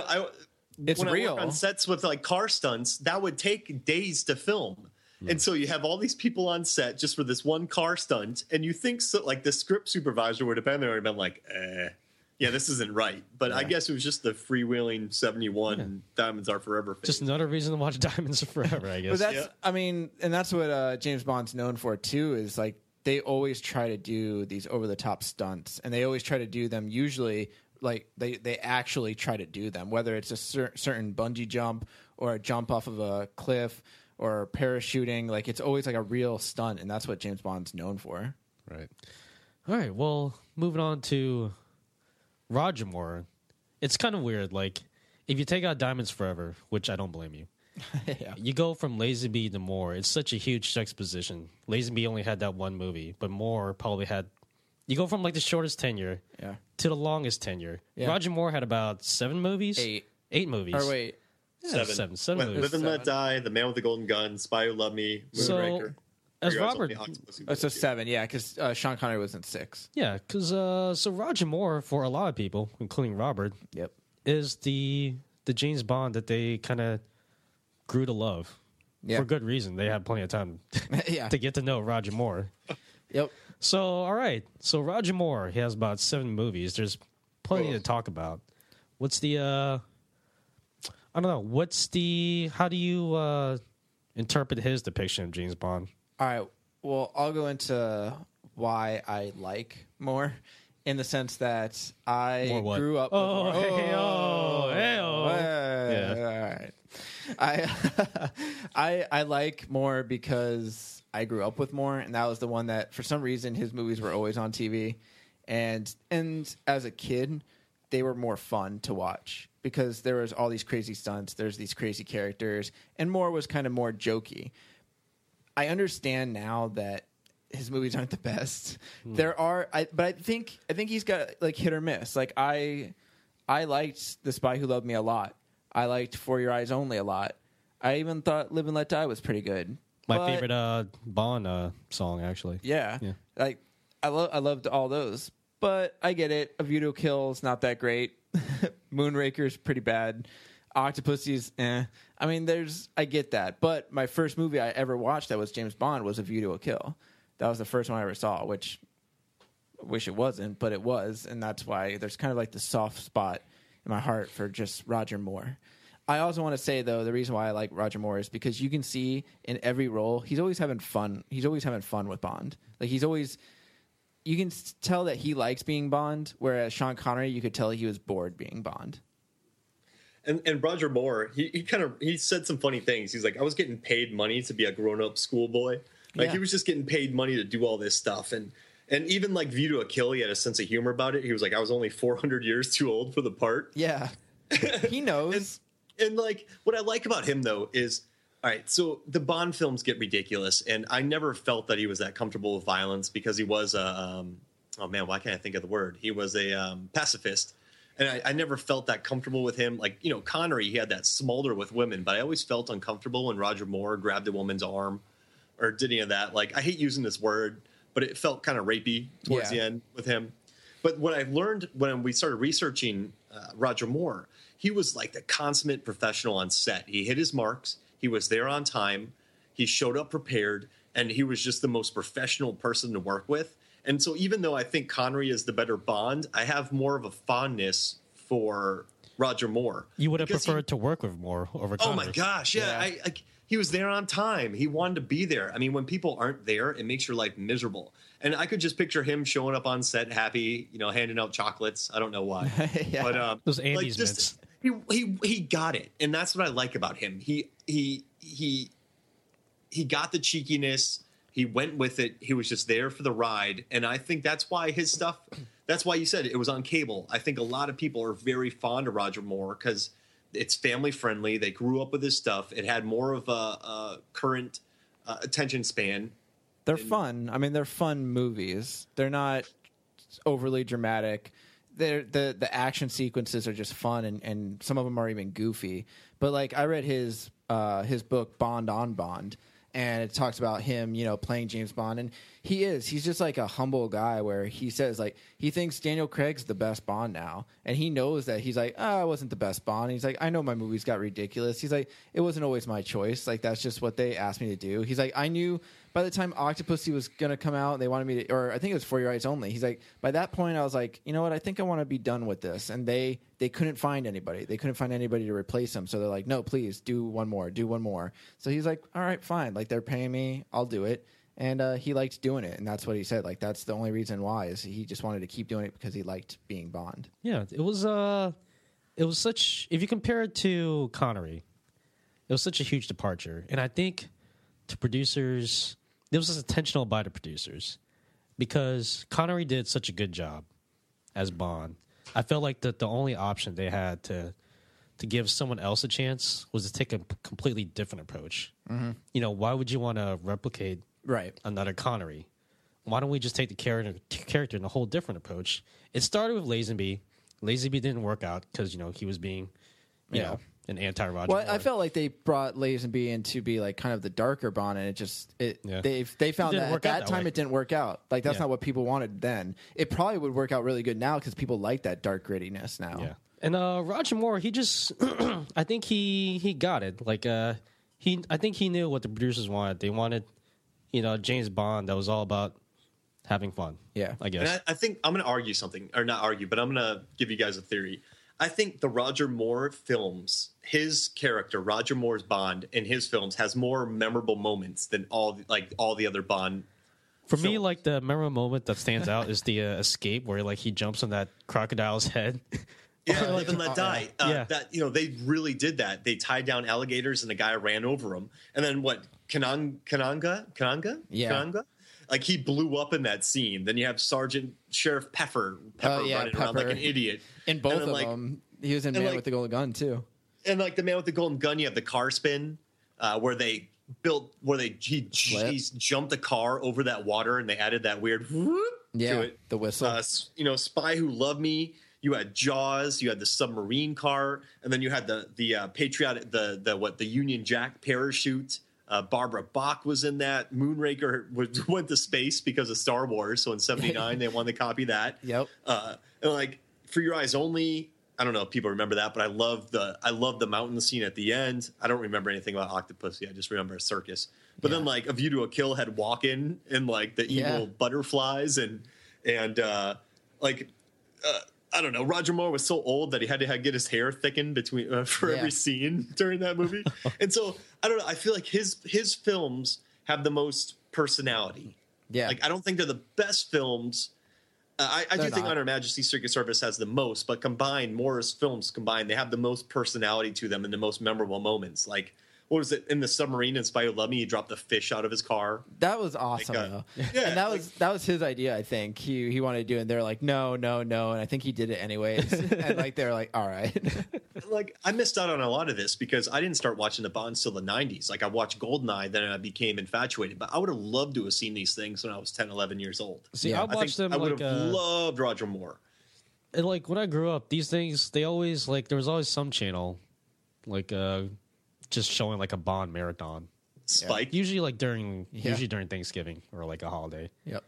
It's when real. I work on sets with like car stunts, that would take days to film. And so you have all these people on set just for this one car stunt, and you think so, like the script supervisor would have been there and been like, yeah, this isn't right. But I guess it was just the freewheeling 71 Diamonds Are Forever phase. Just another reason to watch Diamonds Are Forever, I guess. But that's, I mean, and that's what James Bond's known for too. Is like they always try to do these over the top stunts, and they always try to do them. Usually, like they actually try to do them, whether it's a certain bungee jump or a jump off of a cliff or parachuting. Like it's always like a real stunt, and that's what James Bond's known for. Right. All right. Well, moving on to Roger Moore. It's kind of weird. Like, if you take out Diamonds Forever, which I don't blame you, Yeah. You go from Lazenby to Moore. It's such a huge juxtaposition. Lazenby only had that one movie, but Moore probably had. You go from like the shortest tenure Yeah. to the longest tenure. Yeah. Roger Moore had about 7 movies. 8 movies. Or wait. Yeah, Seven. seven movies. Live and Let 7. Die, The Man with the Golden Gun, Spy Who Loved Me, So, Moonraker. as Or guys Robert, only Octopus Who Oh, so Loved You. 7, yeah, because Sean Connery was in 6. yeah, because so Roger Moore, for a lot of people, including Robert, Yep. is the James Bond that they kind of grew to love. Yeah. For good reason. They had plenty of time Yeah. to get to know Roger Moore. Yep. So, all right. So, Roger Moore, he has about 7 movies. There's plenty to talk about. What's the, I don't know. How do you interpret his depiction of James Bond? All right. Well, I'll go into why I like Moore in the sense that I More what? grew up Oh, with Moore. hey-oh. Yeah. All right. I like Moore because I grew up with Moore, and that was the one that, for some reason, his movies were always on TV. And as a kid, they were more fun to watch because there was all these crazy stunts, there's these crazy characters, and Moore was kind of more jokey. I understand now that his movies aren't the best. There are, but I think he's got like hit or miss. Like I liked The Spy Who Loved Me a lot. I liked For Your Eyes Only a lot. I even thought Live and Let Die was pretty good. My But- favorite Bond song, actually. Yeah. Yeah. Like I loved all those. But I get it. A View to a Kill is not that great. Moonraker's pretty bad. Octopussy's I mean, I get that. But my first movie I ever watched that was James Bond was A View to a Kill. That was the first one I ever saw, which I wish it wasn't, but it was, and that's why there's kind of like the soft spot in my heart for just Roger Moore. I also want to say though, the reason why I like Roger Moore is because you can see in every role he's always having fun. He's always having fun with Bond. Like you can tell that he likes being Bond, whereas Sean Connery, you could tell he was bored being Bond. And Roger Moore, he said some funny things. He's like, I was getting paid money to be a grown up schoolboy. Like Yeah. he was just getting paid money to do all this stuff. And even like View to a Kill, he had a sense of humor about it. He was like, I was only 400 years too old for the part. Yeah, he knows. And like what I like about him though is, all right, so the Bond films get ridiculous, and I never felt that he was that comfortable with violence because he was a oh man, why can't I think of the word? He was a pacifist, and I never felt that comfortable with him. Like Connery, he had that smolder with women, but I always felt uncomfortable when Roger Moore grabbed a woman's arm or did any of that. Like I hate using this word, but it felt kind of rapey towards the end with him. But what I learned when we started researching Roger Moore, he was like the consummate professional on set. He hit his marks. He was there on time. He showed up prepared, and he was just the most professional person to work with. And so even though I think Connery is the better Bond, I have more of a fondness for Roger Moore. You would have Because preferred to work with Moore over Oh Connery. my gosh, yeah. He was there on time. He wanted to be there. I mean, when people aren't there, it makes your life miserable. And I could just picture him showing up on set happy, handing out chocolates. I don't know why. Yeah. But Those Andes mints. he got it. And that's what I like about him. He got the cheekiness. He went with it. He was just there for the ride. And I think that's why that's why you said it was on cable. I think a lot of people are very fond of Roger Moore because it's family friendly. They grew up with his stuff. It had more of a current attention span. They're fun. I mean, they're fun movies. They're not overly dramatic. The action sequences are just fun, and some of them are even goofy. But like I read his book Bond on Bond, and it talks about him, playing James Bond, and he's just like a humble guy where he says like he thinks Daniel Craig's the best Bond now, and he knows that he's like, I wasn't the best Bond. He's like, I know my movies got ridiculous. He's like, it wasn't always my choice. Like that's just what they asked me to do. He's like, I knew by the time Octopussy was gonna come out, they wanted me to, or I think it was For Your Eyes Only. He's like, by that point, I was like, you know what? I think I want to be done with this. And they couldn't find anybody. They couldn't find anybody to replace him. So they're like, no, please do one more. So he's like, all right, fine. Like they're paying me, I'll do it. And he liked doing it, and that's what he said. Like that's the only reason why is he just wanted to keep doing it because he liked being Bond. Yeah, it was such. If you compare it to Connery, it was such a huge departure, and I think to producers, it was intentional by the producers because Connery did such a good job as Bond. I felt like the only option they had to to give someone else a chance was to take a completely different approach. You know, why would you want to replicate Right. another Connery? Why don't we just take the character in a whole different approach? It started with Lazenby. Lazenby didn't work out because, you know, he was being, you know, an anti-Roger Well, Moore. I felt like they brought Lazenby in to be like kind of the darker Bond, and they found didn't that work at out that that time way. it didn't work out. Like that's Yeah. not what people wanted then. It probably would work out really good now because people like that dark grittiness now. Yeah. And Roger Moore, he just, I think he got it. Like, I think he knew what the producers wanted. They wanted, you know, James Bond that was all about having fun. Yeah. I guess. And I think I'm going to argue something, or not argue, but I'm going to give you guys a theory. I think the Roger Moore films, his character, Roger Moore's Bond in his films, has more memorable moments than all the other Bond. For me, films. like the memorable moment that stands out is the escape where like he jumps on that crocodile's head. Yeah, Live and Let Die. Yeah. That, you know, they really did that. They tied down alligators and the guy ran over them. And then what? Kananga? Yeah. Kananga? Like he blew up in that scene. Then you have Sheriff Pepper running around like an idiot. In both And then, of like, them, he was in and, Man like- with the Golden Gun too. And like the Man with the Golden Gun, you have the car spin where he jumped the car over that water and they added that weird whoop Yeah, to it. the whistle. You know, Spy Who Loved Me. You had Jaws. You had the submarine car, and then you had the patriotic the Union Jack parachute. Barbara Bach was in that. Moonraker went to space because of Star Wars. So in '79 they wanted to copy that. Yep. And like For Your Eyes Only. I don't know if people remember that, but I love the mountain scene at the end. I don't remember anything about Octopussy. I just remember a circus. But then like A View to a Kill had Walk-In and like the evil butterflies and I don't know. Roger Moore was so old that he had to get his hair thickened between for every scene during that movie. And so I don't know. I feel like his films have the most personality. Yeah. Like I don't think they're the best films. I do think not. On Her Majesty's Secret Service has the most, but combined, Moore's films combined, they have the most personality to them and the most memorable moments. Like, what was it in the submarine in Spy Who Loved Me? He dropped the fish out of his car. That was awesome, though. yeah, and that was his idea. I think he wanted to do it. And they're like, no, and I think he did it anyways. And like they're like, all right. Like, I missed out on a lot of this because I didn't start watching the Bonds till the 90s. Like, I watched Goldeneye, then I became infatuated. But I would have loved to have seen these things when I was 10, 11 years old. See, Yeah. I watched them I would like have loved Roger Moore. and like when I grew up, these things they always like there was always some channel like just showing like a Bond marathon. Spike. Usually like during Yeah. Thanksgiving or like a holiday. Yep.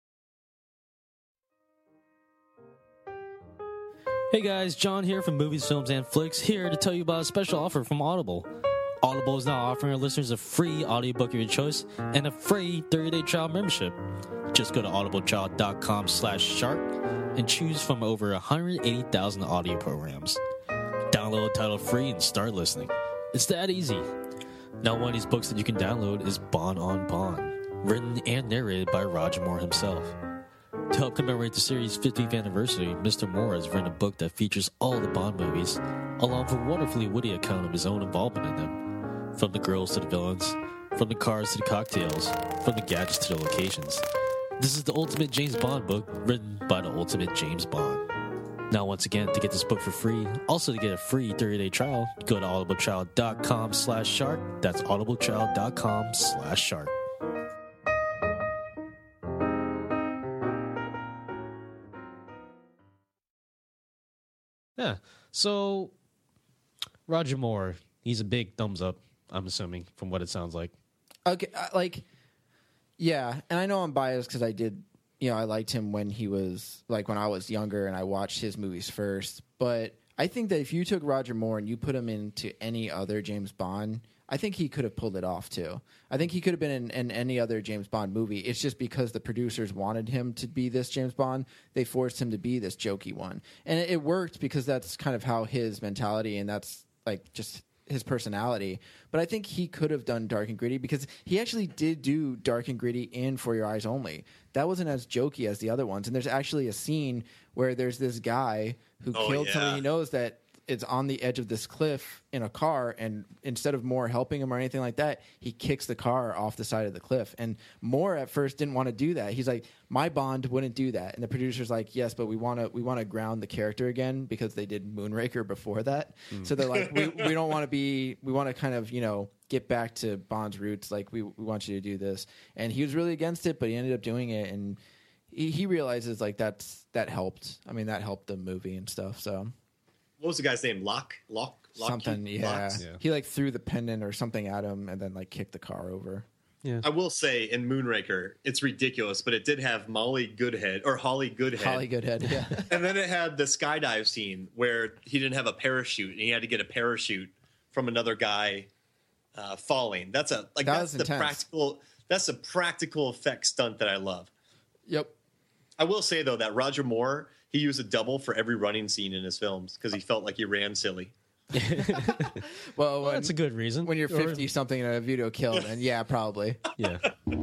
Hey guys, John here from Movies, Films, and Flicks, here to tell you about a special offer from Audible. Audible is now offering our listeners a free audiobook of your choice and a free 30-day trial membership. Just go to audibletrial.com/shark and choose from over 180,000 audio programs. Download a title free and start listening. It's that easy. Now, one of these books that you can download is Bond on Bond, written and narrated by Roger Moore himself. To help commemorate the series' 50th anniversary, Mr. Moore has written a book that features all the Bond movies, along with a wonderfully witty account of his own involvement in them. From the girls to the villains, from the cars to the cocktails, from the gadgets to the locations. This is the ultimate James Bond book, written by the ultimate James Bond. Now, once again, to get this book for free, also to get a free 30-day trial, go to audibletrial.com/shark. That's audibletrial.com/shark. Yeah. So, Roger Moore, he's a big thumbs up, I'm assuming, from what it sounds like. Okay, yeah, and I know I'm biased because I did, I liked him when he was when I was younger and I watched his movies first. But I think that if you took Roger Moore and you put him into any other James Bond, I think he could have pulled it off too. I think he could have been in any other James Bond movie. It's just because the producers wanted him to be this James Bond, they forced him to be this jokey one, and it worked because that's kind of how his mentality and that's just his personality. But I think he could have done dark and gritty because he actually did do dark and gritty in For Your Eyes Only. That wasn't as jokey as the other ones. And there's actually a scene where there's this guy who killed somebody he knows that is on the edge of this cliff in a car, and instead of Moore helping him or anything like that, he kicks the car off the side of the cliff. And Moore at first didn't want to do that. He's like, my Bond wouldn't do that. And the producer's like, yes, but we want to ground the character again because they did Moonraker before that. So they're like, we don't want to be, we want to kind of, get back to Bond's roots. Like, we want you to do this. And he was really against it, but he ended up doing it. And he realizes like that helped. I mean, that helped the movie and stuff. So what was the guy's name? Lock something. Yeah. He like threw the pendant or something at him and then like kicked the car over. Yeah. I will say in Moonraker, it's ridiculous, but it did have Holly Goodhead. Holly Goodhead, yeah. And then it had the skydive scene where he didn't have a parachute and he had to get a parachute from another guy falling. That's a practical effect stunt that I love. Yep. I will say though that Roger Moore, he used a double for every running scene in his films because he felt like he ran silly. Well, that's a good reason. When you're 50 something in a View to a Kill, then yeah, probably. Yeah.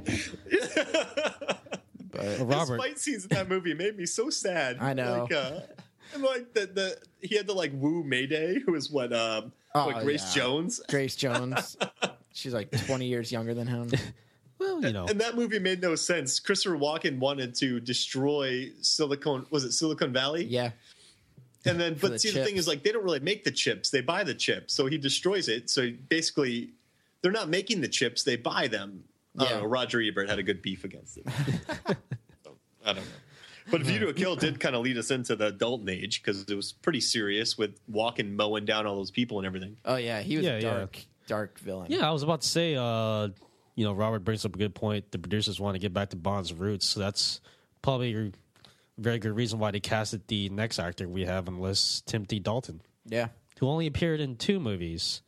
But Robert, his fight scenes in that movie made me so sad. I know. Like he had to like woo Mayday, who was Grace Jones. Grace Jones. She's like 20 years younger than him. Well, And that movie made no sense. Christopher Walken wanted to destroy Silicon Valley? Yeah. And then, but the see, chips. the thing is, like, they don't really make the chips; they buy the chips. So he destroys it. So basically, they're not making the chips; they buy them. I don't know. Roger Ebert had a good beef against it. So, I don't know. But View to a Kill did kind of lead us into the Dalton age because it was pretty serious with Walken mowing down all those people and everything. Oh yeah, he was a dark villain. Yeah, I was about to say, Robert brings up a good point. The producers want to get back to Bond's roots, so that's probably a very good reason why they casted the next actor we have on the list, Timothy Dalton. Yeah. Who only appeared in 2 movies,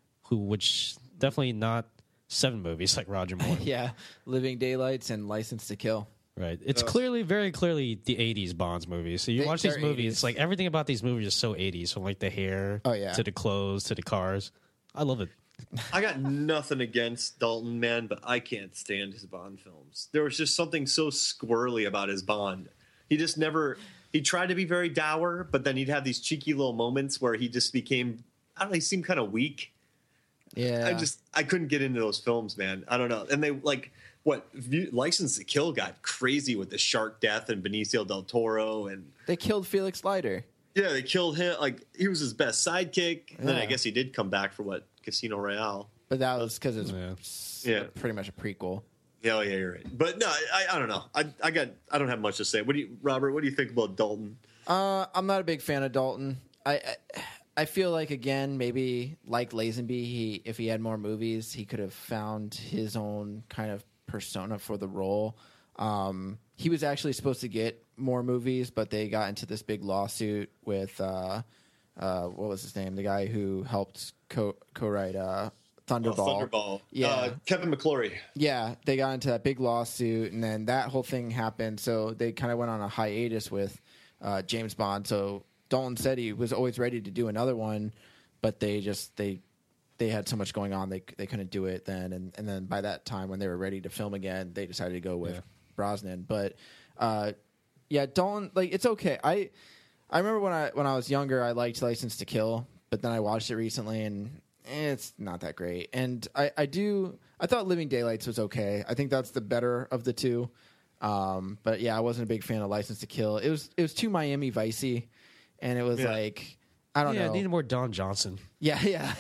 which definitely not 7 movies like Roger Moore. Yeah, Living Daylights and License to Kill. Right. It's very clearly the 80s Bonds movies. So you watch these movies, 80s. like everything about these movies is so 80s, from like the hair to the clothes to the cars. I love it. I got nothing against Dalton, man, but I can't stand his Bond films. There was just something so squirrely about his Bond. He just never. He tried to be very dour, but then he'd have these cheeky little moments where he just became. I don't know. He seemed kind of weak. Yeah. I couldn't get into those films, man. I don't know. And they License to Kill got crazy with the shark death and Benicio del Toro, and they killed Felix Leiter. Yeah, they killed him. Like, he was his best sidekick. And then I guess he did come back for Casino Royale. But that was because it's pretty much a prequel. Yeah, you're right. But no, I don't know. I don't have much to say. Robert? What do you think about Dalton? I'm not a big fan of Dalton. I feel like, again, maybe like Lazenby, if he had more movies, he could have found his own kind of persona for the role. He was actually supposed to get more movies, but they got into this big lawsuit with what was his name? The guy who helped co-write Thunderball. Thunderball. Yeah. Kevin McClory. Yeah, they got into that big lawsuit, and then that whole thing happened. So they kind of went on a hiatus with James Bond. So Dalton said he was always ready to do another one, but they had so much going on they couldn't do it then. And then by that time, when they were ready to film again, they decided to go with Brosnan. But Dalton, like, it's okay. I remember when I was younger, I liked License to Kill, but then I watched it recently and it's not that great. And I thought Living Daylights was okay. I think that's the better of the two. But yeah, I wasn't a big fan of License to Kill. It was too Miami Vicey, and it was like, I don't know. Yeah, needed more Don Johnson. Yeah.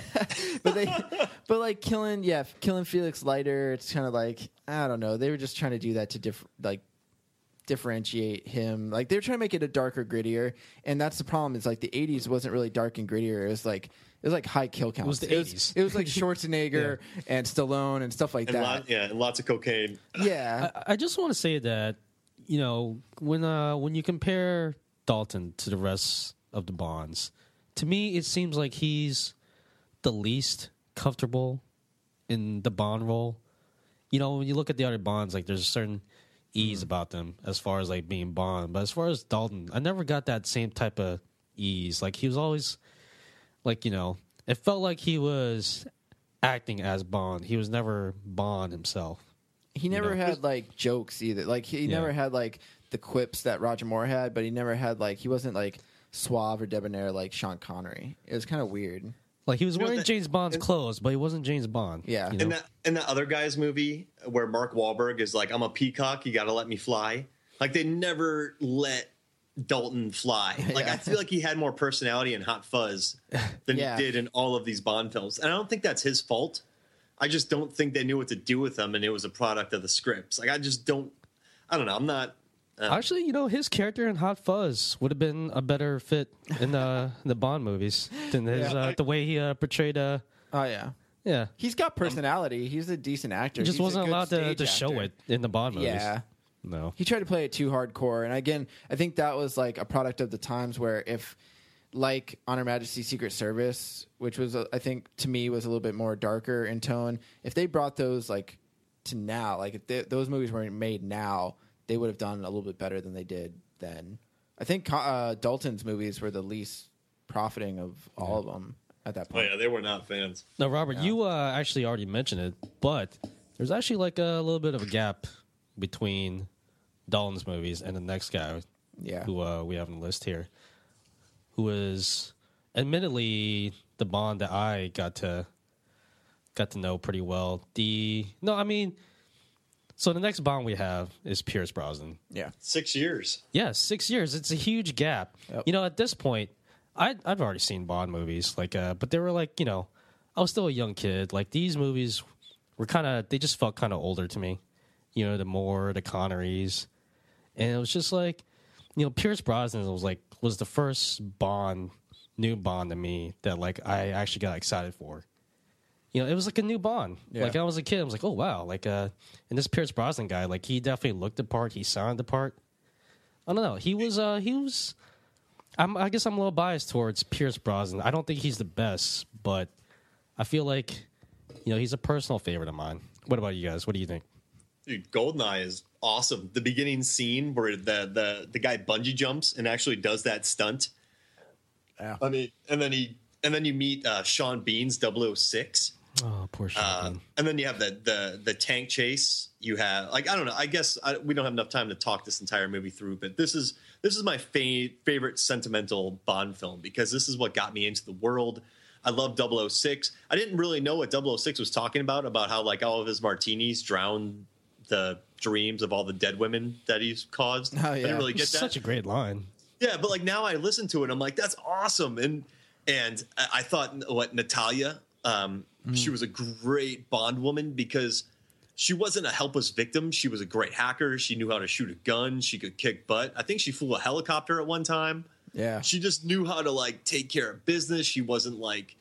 but killing Felix Leiter, it's kind of like, I don't know. They were just trying to do that to differentiate him. Like, they were trying to make it a darker, grittier, and that's the problem. Is like the 80s wasn't really dark and grittier. It was like high kill counts. It was the 80s. It was like Schwarzenegger and Stallone and stuff like that. And lots of cocaine. Yeah. I just want to say that, when you compare Dalton to the rest of the Bonds, to me it seems like he's the least comfortable in the Bond role. When you look at the other Bonds, like, there's a certain ease about them as far as like being Bond. But as far as Dalton, I never got that same type of ease. Like, he was always like, it felt like he was acting as Bond. He was never Bond himself. He never had like jokes either. Like, he never had like the quips that Roger Moore had, but he never had like, he wasn't like suave or debonair like Sean Connery. It was kind of weird. Like he was know, wearing that- James Bond's clothes, but he wasn't James Bond. Yeah. you know? In that other guy's movie where Mark Wahlberg is like, I'm a peacock, you got to let me fly. Like they never let Dalton fly. Like Yeah. I feel like he had more personality in Hot Fuzz than Yeah. he did in all of these Bond films, and I don't think that's his fault. I just don't think they knew what to do with him, and it was a product of the scripts. Like I just don't. I don't know. I'm not. Actually, his character in Hot Fuzz would have been a better fit in the Bond movies than his the way he portrayed. Oh yeah, Yeah, he's got personality. He's a decent actor. he just He's a wasn't good allowed to stage show actor. it in the Bond movies. Yeah. No. He tried to play it too hardcore, and again, I think that was like a product of the times where if, like On Her Majesty's Secret Service, which was I think to me was a little bit more darker in tone, if they brought those like to now, like if those movies were made now, they would have done a little bit better than they did then. I think Dalton's movies were the least profiting of all of them at that Oh point. yeah, they were not fans. No, Robert, you actually already mentioned it, but there's actually like a little bit of a gap between Dalton's movies and the next guy Yeah. who we have on the list here, who is admittedly the Bond that I got to know pretty well. So the next Bond we have is Pierce Brosnan. Yeah. 6 years. Yeah, 6 years. It's a huge gap. Yep. At this point, I've already seen Bond movies, but they were like, I was still a young kid. Like these movies were they just felt kind of older to me. The Moore, the Connerys, and it was just like, Pierce Brosnan was the first new Bond to me that like I actually got excited for. It was like a new Bond. Yeah. Like I was a kid, I was like, oh wow, and this Pierce Brosnan guy, like he definitely looked the part, he sounded the part. I don't know, he was. I guess I'm a little biased towards Pierce Brosnan. I don't think he's the best, but I feel like, he's a personal favorite of mine. What about you guys? What do you think? Dude, Goldeneye is awesome. The beginning scene where the guy bungee jumps and actually does that stunt. Yeah. I mean, and then you meet Sean Bean's 006. Oh, poor Sean. And then you have the tank chase. You have I don't know. I guess we don't have enough time to talk this entire movie through, but this is my favorite sentimental Bond film because this is what got me into the world. I love 006. I didn't really know what 006 was talking about how like all of his martinis drowned the dreams of all the dead women that he's caused. Oh, yeah. I didn't really get that. Such a great line. Yeah, but like now I listen to it, I'm like, that's awesome. And I thought Natalia, she was a great Bond woman because she wasn't a helpless victim. She was a great hacker. She knew how to shoot a gun. She could kick butt. I think she flew a helicopter at one time. Yeah. She just knew how to like take care of business. She wasn't like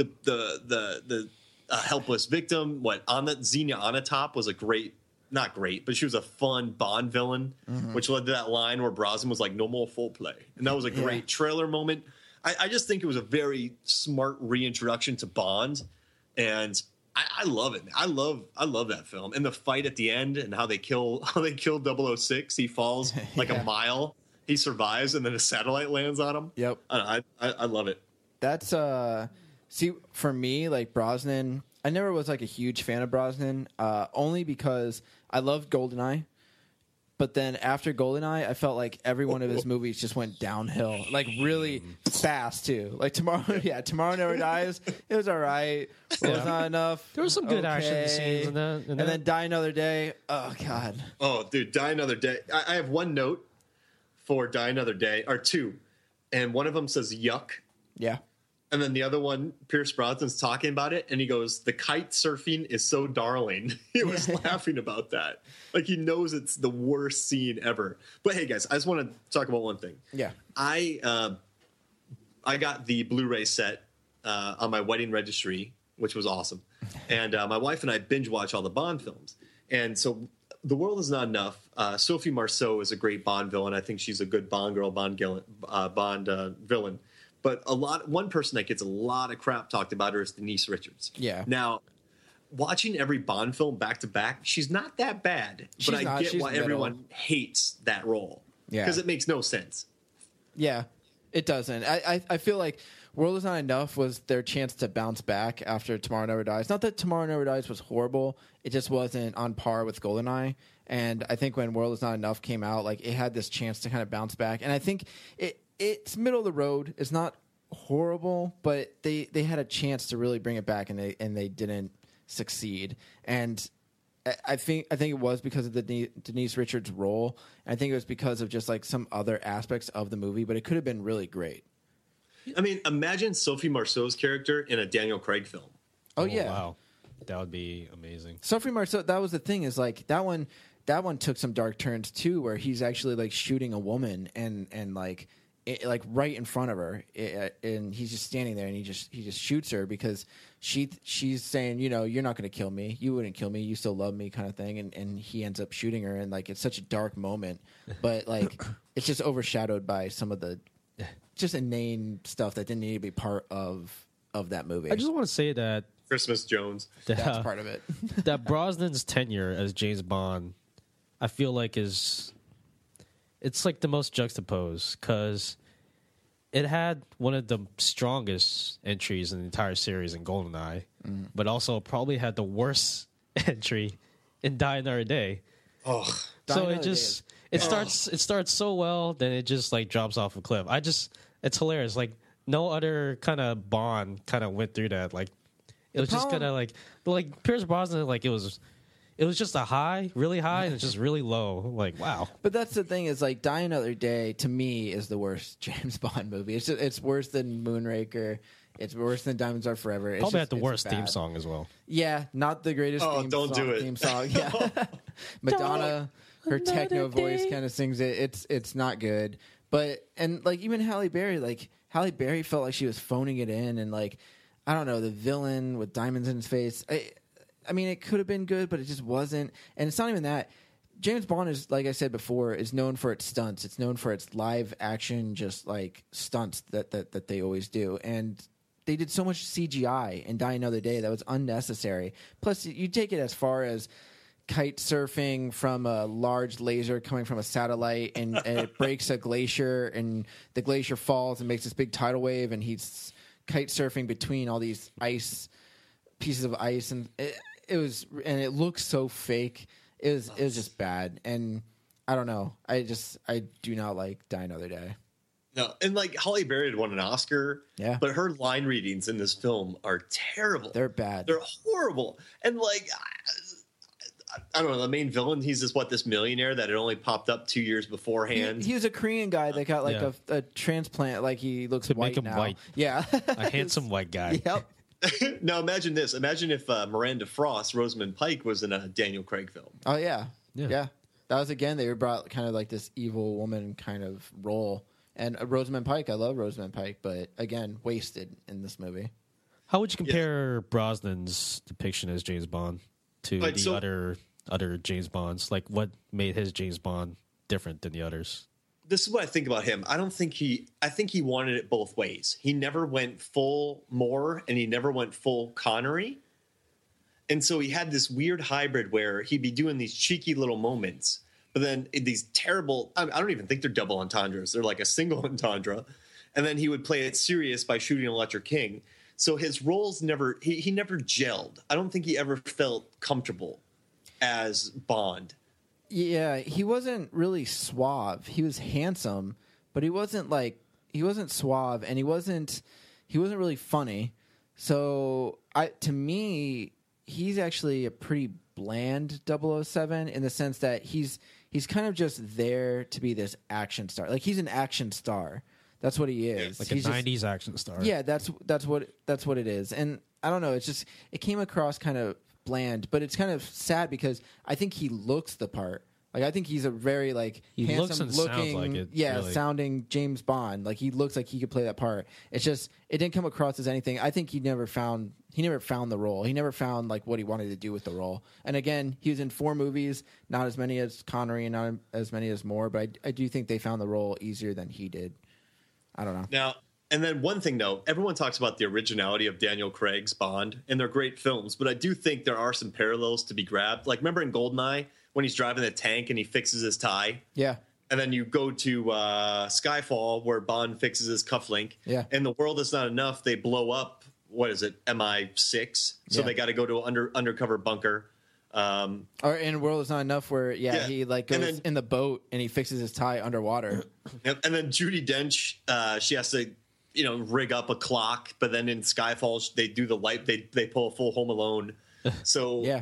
the helpless victim. Xenia Onatopp was not great, but she was a fun Bond villain, which led to that line where Brosnan was like, "No more full play," and that was a great trailer moment. I just think it was a very smart reintroduction to Bond, and I love it. I love that film and the fight at the end and how they kill 006. He falls like a mile. He survives, and then a satellite lands on him. Yep. I love it. That's see, for me, like Brosnan, I never was like a huge fan of Brosnan, only because I loved GoldenEye. But then after GoldenEye, I felt like every one of his movies just went downhill, like really fast too. Like Tomorrow Never Dies. It was all right. It was not enough. There was some good action scenes in that. And then Die Another Day. Oh God. Oh, dude, Die Another Day. I have one note for Die Another Day, or two, and one of them says yuck, Yeah. and then the other one, Pierce Brosnan's talking about it, and he goes, "The kite surfing is so darling." He was laughing about that, like he knows it's the worst scene ever. But hey, guys, I just want to talk about one thing. Yeah. I got the Blu-ray set on my wedding registry, which was awesome, and my wife and I binge watch all the Bond films, and so. The World Is Not Enough. Sophie Marceau is a great Bond villain. I think she's a good Bond girl, Bond villain. But one person that gets a lot of crap talked about her is Denise Richards. Yeah. Now, watching every Bond film back to back, she's not that bad. She's but I not. get She's why middle. everyone hates that role. Yeah. Because it makes no sense. Yeah, it doesn't. I feel like World Is Not Enough was their chance to bounce back after Tomorrow Never Dies. Not that Tomorrow Never Dies was horrible. It just wasn't on par with GoldenEye. And I think when World Is Not Enough came out, like it had this chance to kind of bounce back. And I think it's middle of the road. It's not horrible, but they had a chance to really bring it back, and they didn't succeed. And I think it was because of the Denise Richards role. And I think it was because of just like some other aspects of the movie, but it could have been really great. I mean, imagine Sophie Marceau's character in a Daniel Craig film. Oh yeah, wow, that would be amazing. Sophie Marceau. That was the thing, is like that one took some dark turns too, where he's actually like shooting a woman and like right in front of her, and he's just standing there and he just shoots her because she's saying, you know, you're not going to kill me, you wouldn't kill me, you still love me, kind of thing, and he ends up shooting her, and like it's such a dark moment, but like it's just overshadowed by some of the just inane stuff that didn't need to be part of that movie. I just want to say that Christmas Jones. That's part of it. that Brosnan's tenure as James Bond, I feel like it's like the most juxtaposed, because it had one of the strongest entries in the entire series in GoldenEye, but also probably had the worst entry in Die Another Day. Oh, So it starts so well, then it just like drops off a cliff. It's hilarious. Like no other kind of Bond kind of went through that. Like it was just kind of like Pierce Brosnan. Like it was just a high, really high, and it's just really low. Like wow. But that's the thing, is like Die Another Day to me is the worst James Bond movie. It's worse than Moonraker. It's worse than Diamonds Are Forever. It's Probably just, had the it's worst bad. theme song as well. Yeah, not the greatest. Oh, theme don't song, do it. Theme song. Yeah, Madonna, her techno voice kind of sings it. It's not good. But and like even Halle Berry felt like she was phoning it in, and like I don't know, the villain with diamonds in his face. I mean, it could have been good, but it just wasn't. And it's not even that. James Bond is, like I said before, is known for its stunts. It's known for its live action, just like stunts that they always do. And they did so much CGI in Die Another Day that was unnecessary. Plus, you take it as far as kite surfing from a large laser coming from a satellite, and it breaks a glacier, and the glacier falls and makes this big tidal wave, and he's kite surfing between all these pieces of ice, and it looks so fake. It was just bad, and I don't know. I do not like Die Another Day. no, and like Halle Berry had won an Oscar, Yeah. but her line readings in this film are terrible. They're bad. They're horrible, and like I don't know, the main villain. He's this millionaire that had only popped up 2 years beforehand. He was a Korean guy that got like Yeah. a transplant. Like he looks To white make him now. white. Yeah, A handsome white guy. Yep. Now imagine this. Imagine if Miranda Frost, Rosamund Pike, was in a Daniel Craig film. Oh yeah. Yeah. Yeah. That was again. They brought kind of like this evil woman kind of role. And Rosamund Pike, I love Rosamund Pike, but again, wasted in this movie. How would you compare Brosnan's depiction as James Bond to Right, the so- other James Bonds? Like, what made his James Bond different than the others? This is what I think about him. I think he wanted it both ways. He never went full Moore and he never went full Connery. And so he had this weird hybrid where he'd be doing these cheeky little moments, but then these terrible, I don't even think they're double entendres. They're like a single entendre. And then he would play it serious by shooting Electra King. So his roles he never gelled. I don't think he ever felt comfortable as Bond. Yeah, he wasn't really suave. He was handsome, but he wasn't suave, and he wasn't really funny. So to me, he's actually a pretty bland 007 in the sense that he's kind of just there to be this action star. Like he's an action star. That's what he is. Like He's a just- '90s action star. Yeah, that's what it is. And I don't know, it came across kind of bland, but it's kind of sad because I think he looks the part. Like I think he's a very like He looks handsome and sounds looking, like it, yeah, really. sounding James Bond. Like he looks like he could play that part. It's just it didn't come across as anything. I think he never found the role. He never found like what he wanted to do with the role. And again, he was in 4 movies, not as many as Connery and not as many as Moore, but I do think they found the role easier than he did. I don't know. Now, and then one thing, though, everyone talks about the originality of Daniel Craig's Bond, and they're great films, but I do think there are some parallels to be grabbed. Like, remember in GoldenEye when he's driving the tank and he fixes his tie? Yeah. And then you go to Skyfall where Bond fixes his cufflink. Yeah. And the world is not enough. They blow up, what is it, MI6? So Yeah. they got to go to an undercover bunker. Or in World Is Not Enough, where Yeah. he like And goes then- in the boat and he fixes his tie underwater. And then Judi Dench, she has to, rig up a clock. But then in Skyfall, they do the light. They pull a full Home Alone. So Yeah.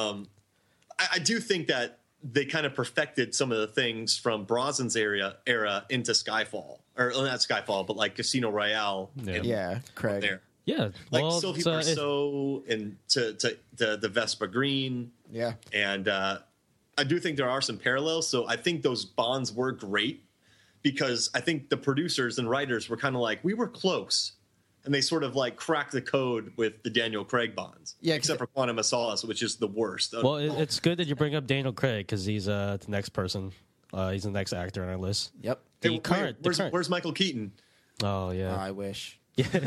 I do think that they kind of perfected some of the things from Brosnan's era into Skyfall, or not Skyfall, but like Casino Royale. Yeah. Yeah, Craig. There. Yeah, Like well, Sophie so Marceau and to the Vespa Green. Yeah. And I do think there are some parallels. So I think those Bonds were great because I think the producers and writers were kind of like, we were close. And they sort of like cracked the code with the Daniel Craig Bonds. Yeah, Except for Quantum of Solace, which is the worst. well, it's good that you bring up Daniel Craig because he's the next person. He's the next actor on our list. Yep. The Hey, current. where's Michael Keaton? Oh yeah. I wish.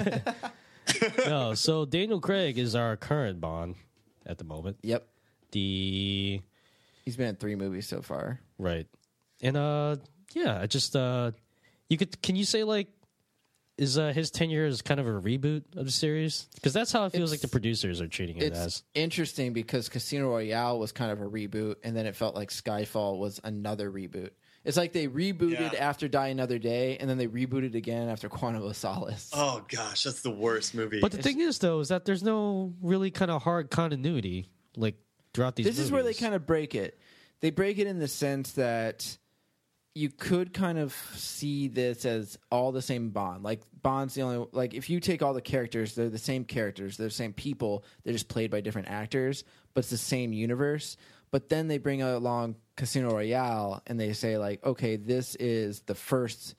No, so Daniel Craig is our current Bond at the moment. Yep. The He's been in 3 movies so far. right, and yeah, I just can you say like is his tenure is kind of a reboot of the series because that's how it feels like the producers are treating it It's as. interesting because Casino Royale was kind of a reboot, and then it felt like Skyfall was another reboot. It's like they rebooted Yeah. after Die Another Day, and then they rebooted again after Quantum of Solace. Oh, gosh, that's the worst movie. But the thing is, though, is that there's no really kind of hard continuity like throughout these. This is where they movies. kind of break it. They break it in the sense that you could kind of see this as all the same Bond. Like Bond's the only like if you take all the characters, they're the same characters, they're the same people, they're just played by different actors, but it's the same universe. But then they bring along Casino Royale and they say like, okay, this is the first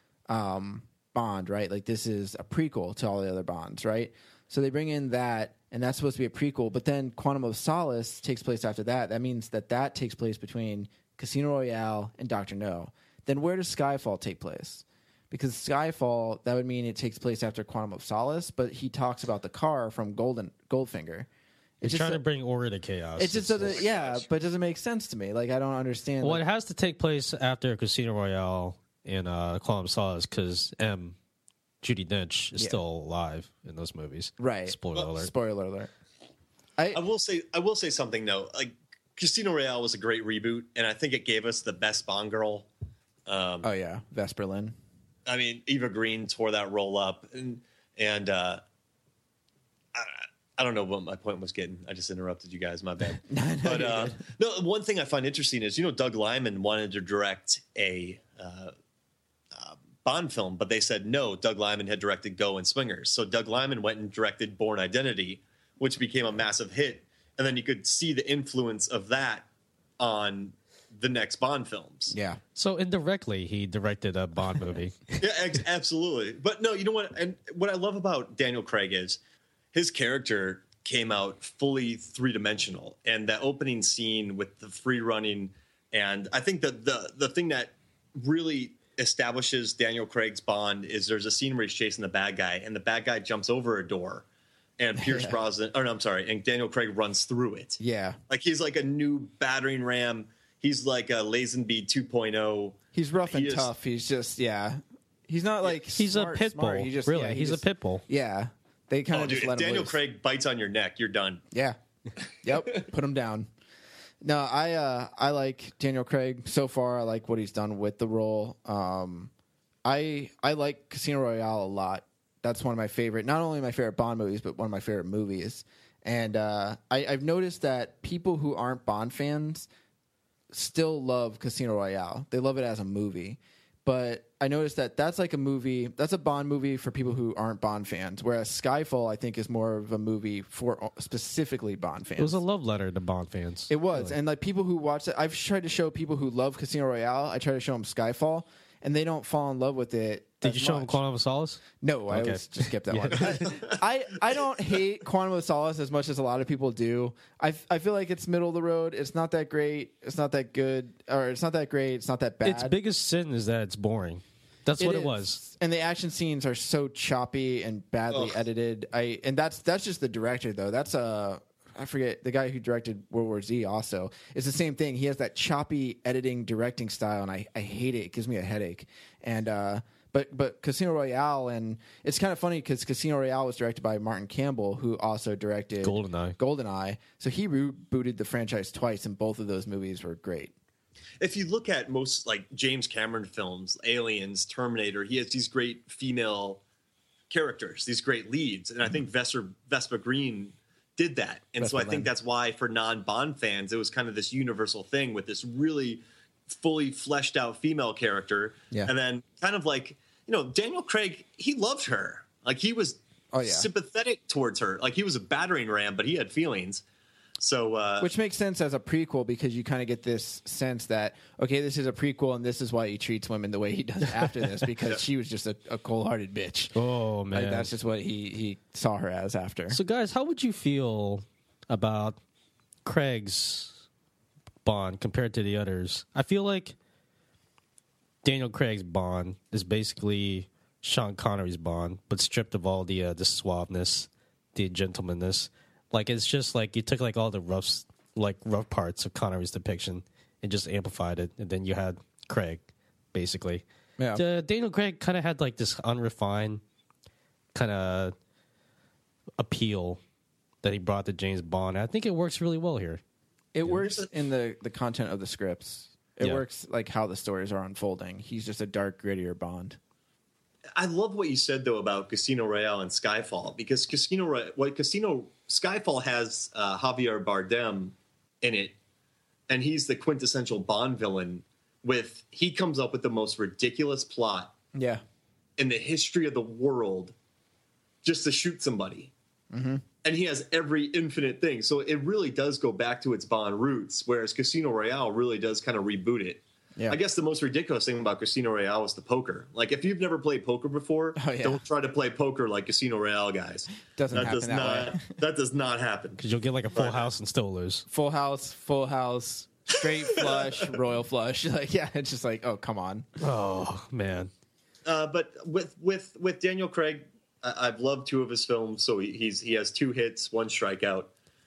Bond, right? Like this is a prequel to all the other Bonds, right? So they bring in that, and that's supposed to be a prequel. But then Quantum of Solace takes place after that. That means that takes place between Casino Royale and Dr. No. Then where does Skyfall take place? Because Skyfall, that would mean it takes place after Quantum of Solace, but he talks about the car from Goldfinger. It's trying to bring order to chaos. It just doesn't, yeah, but it doesn't make sense to me. Like I don't understand. Well, like, it has to take place after Casino Royale and Quantum of Solace because Judi Dench is still alive in those movies. right? Spoiler alert. Spoiler alert. I will say something though. Like Casino Royale was a great reboot, and I think it gave us the best Bond girl. Oh yeah, Vesper Lynn. I mean, Eva Green tore that role up, and I don't know what my point was getting. I just interrupted you guys. My bad. But no, one thing I find interesting is Doug Liman wanted to direct a Bond film, but they said no. Doug Liman had directed Go and Swingers, so Doug Liman went and directed Bourne Identity, which became a massive hit, and then you could see the influence of that on the next Bond films. Yeah. So indirectly, he directed a Bond movie. Yeah, absolutely. But no, you know what? And what I love about Daniel Craig is his character came out fully 3-dimensional, and that opening scene with the free running, and I think that the thing that really establishes Daniel Craig's Bond is there's a scene where he's chasing the bad guy, and the bad guy jumps over a door, and Pierce Brosnan, or no, I'm sorry, and Daniel Craig runs through it. Yeah. Like he's like a new battering ram. He's like a Lazenby 2.0. He's rough and He is- tough. He's just He's not like He's smart, a pit bull. smart. He just, really, yeah, he he's just- a pit bull. Yeah. They kind Oh, of dude, just if let him Daniel loose. Craig bites on your neck, you're done. Yeah. Yep. Put him down. No, I like Daniel Craig so far. I like what he's done with the role. I like Casino Royale a lot. That's one of my favorite, not only my favorite Bond movies, but one of my favorite movies. And I've noticed that people who aren't Bond fans still love Casino Royale. They love it as a movie. But I noticed that that's like a movie, that's a Bond movie for people who aren't Bond fans, whereas Skyfall, I think, is more of a movie for specifically Bond fans. It was a love letter to Bond fans. It was. And like people who watch it, I've tried to show people who love Casino Royale, I try to show them Skyfall, and they don't fall in love with it. Did you show him Quantum of Solace? No, I Okay. always just skip that one. I don't hate Quantum of Solace as much as a lot of people do. I feel like it's middle of the road. It's not that great. It's not that good. Or it's not that great. It's not that bad. Its biggest sin is that it's boring. That's what it is. was. And the action scenes are so choppy and badly edited. And that's just the director though. That's I forget the guy who directed World War Z. Also, it's the same thing. He has that choppy editing directing style, and I hate it. It gives me a headache. And But Casino Royale, and it's kind of funny because Casino Royale was directed by Martin Campbell, who also directed GoldenEye. So he rebooted the franchise twice, and both of those movies were great. If you look at most like James Cameron films, Aliens, Terminator, he has these great female characters, these great leads, and I think Vespa Green did that. And so I think that's why for non-Bond fans, it was kind of this universal thing with this really fully fleshed out female character. Yeah. And then kind of like, you know, Daniel Craig, he loved her. Like he was sympathetic towards her. Like he was a battering ram, but he had feelings. So, which makes sense as a prequel because you kind of get this sense that, okay, this is a prequel and this is why he treats women the way he does after this because she was just a cold-hearted bitch. Oh, man. Like, that's just what he saw her as after. So, guys, how would you feel about Craig's Bond compared to the others? I feel like Daniel Craig's Bond is basically Sean Connery's Bond, but stripped of all the suaveness, the gentlemanness. Like, it's just like you took like all the rough parts of Connery's depiction and just amplified it, and then you had Craig, basically. Yeah. Daniel Craig kind of had like this unrefined kind of appeal that he brought to James Bond. I think it works really well here. It works in the content of the scripts. It works like how the stories are unfolding. He's just a dark, grittier Bond. I love what you said though about Casino Royale and Skyfall because Skyfall has Javier Bardem in it, and he's the quintessential Bond villain. He comes up with the most ridiculous plot, in the history of the world, just to shoot somebody, and he has every infinite thing. So it really does go back to its Bond roots, whereas Casino Royale really does kind of reboot it. Yeah. I guess the most ridiculous thing about Casino Royale is the poker. Like, if you've never played poker before, don't try to play poker like Casino Royale, guys. That does not happen. Because you'll get like a full house and still lose. Full house, straight flush, royal flush. Like, yeah, it's just like, oh, come on. Oh, man. But with Daniel Craig, I've loved two of his films. So he has 2 hits, 1 strikeout.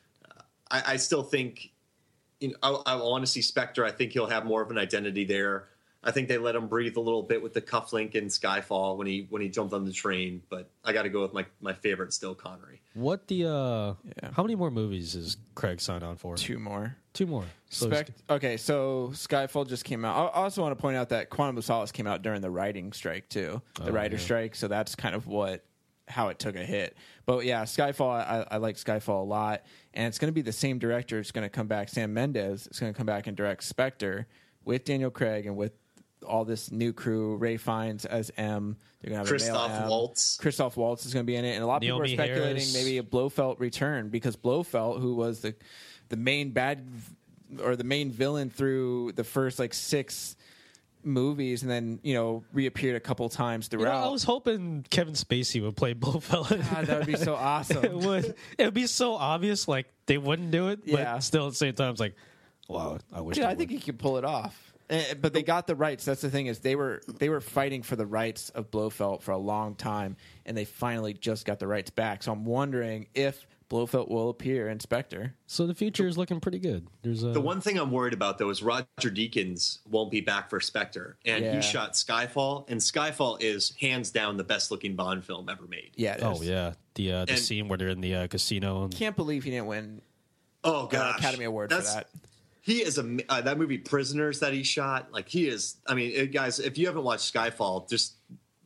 I still think. I want to see Spectre. I think he'll have more of an identity there. I think they let him breathe a little bit with the cufflink in Skyfall when he jumped on the train. But I got to go with my favorite still, Connery. How many more movies is Craig signed on for? 2 more. 2 more. So so Skyfall just came out. I also want to point out that Quantum of Solace came out during the writing strike too, the writer's strike. So that's kind of how it took a hit. But yeah, Skyfall, I like Skyfall a lot. And it's going to be the same director. It's going to come back, Sam Mendes. It's going to come back and direct Spectre with Daniel Craig and with all this new crew. Ray Fiennes as M. They're going to have Christoph Waltz. Christoph Waltz is going to be in it. And a lot of people are speculating maybe a Blofeld return because Blofeld, who was the main bad or the main villain through the first 6 movies and then reappeared a couple times throughout. I was hoping Kevin Spacey would play Blofeld. God, that would be so awesome. It would be so obvious like they wouldn't do it, but still at the same time it's like, wow, I wish. I think he could pull it off. But they got the rights. That's the thing is they were fighting for the rights of Blofeld for a long time, and they finally just got the rights back. So I'm wondering if Blofeld will appear in Spectre. So the future is looking pretty good. The one thing I'm worried about, though, is Roger Deakins won't be back for Spectre. And he shot Skyfall, and Skyfall is hands down the best-looking Bond film ever made. Yeah, it is. Oh, yeah. The scene where they're in the casino. Can't believe he didn't win Academy Award for that. He is that movie Prisoners that he shot. Like, he is... I mean, guys, if you haven't watched Skyfall, just...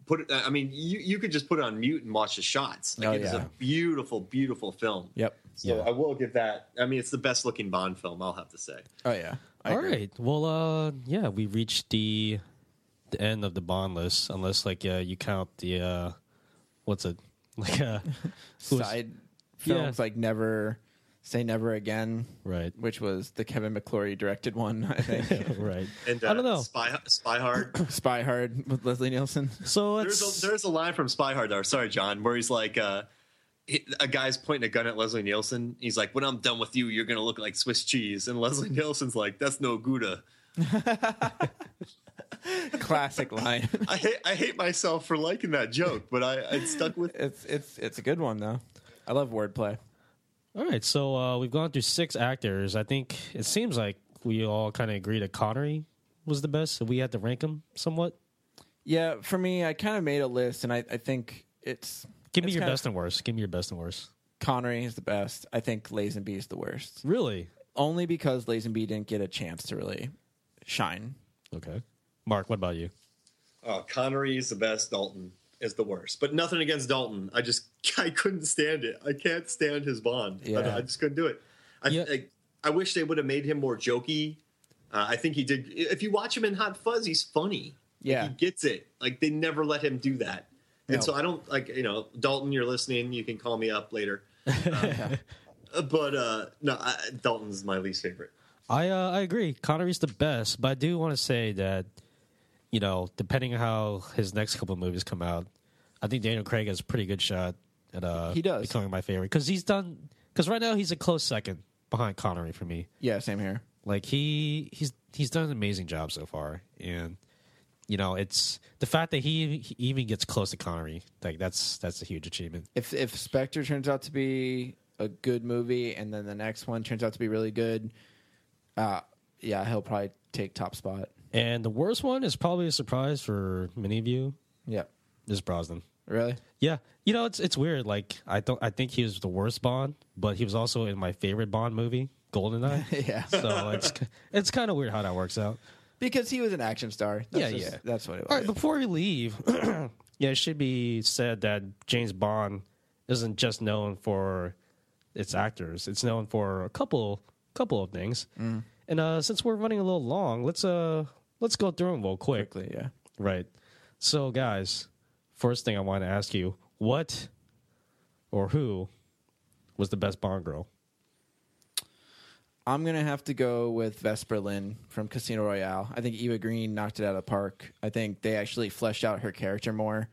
you could just put it on mute and watch the shots. Like, it's a beautiful, beautiful film. Yep. So I will give that. I mean, it's the best looking Bond film, I'll have to say. Oh, yeah. All right. Well, we reached the end of the Bond list, unless, you count the, what's it? Side films, Never... Say Never Again, right? Which was the Kevin McClory directed one, I think. Right. And I don't know. Spy Hard. Spy Hard with Leslie Nielsen. So there's a line from Spy Hard, though. Sorry, John, where he's like, a guy's pointing a gun at Leslie Nielsen. He's like, "When I'm done with you, you're gonna look like Swiss cheese." And Leslie Nielsen's like, "That's no Gouda." Classic line. I hate myself for liking that joke, but I stuck with it. It's a good one though. I love wordplay. All right, so we've gone through 6 actors. I think it seems like we all kind of agree that Connery was the best, so we had to rank him somewhat. Yeah, for me, I kind of made a list, and I think it's Give me it's your kinda- best and worst. Give me your best and worst. Connery is the best. I think Lazenby is the worst. Really? Only because Lazenby didn't get a chance to really shine. Okay. Mark, what about you? Connery is the best. Dalton is the worst. But nothing against Dalton. I couldn't stand it. I can't stand his Bond. Yeah. I just couldn't do it. I wish they would have made him more jokey. I think he did. If you watch him in Hot Fuzz, he's funny. Yeah. He gets it. Like, they never let him do that. And No. so I don't, Dalton, you're listening. You can call me up later. But Dalton's my least favorite. I agree. Connery's the best, but I do want to say that, depending on how his next couple of movies come out, I think Daniel Craig has a pretty good shot at He does. becoming my favorite. Because right now he's a close second behind Connery for me. Yeah, same here. Like he's done an amazing job so far, and it's the fact that he even gets close to Connery. Like that's a huge achievement. If Spectre turns out to be a good movie, and then the next one turns out to be really good, he'll probably take top spot. And the worst one is probably a surprise for many of you. Yeah, Is Brosnan. really? Yeah, it's weird. Like I think he was the worst Bond, but he was also in my favorite Bond movie, GoldenEye. Yeah, So it's kind of weird how that works out. because he was an action star. That's what it was. All right, before we leave, it should be said that James Bond isn't just known for its actors; it's known for a couple of things. And since we're running a little long, let's go through them real quick. Quickly, yeah. Right. So, guys, first thing I want to ask you: what or who was the best Bond girl? I'm gonna have to go with Vesper Lynn from Casino Royale. I think Eva Green knocked it out of the park. I think they actually fleshed out her character more.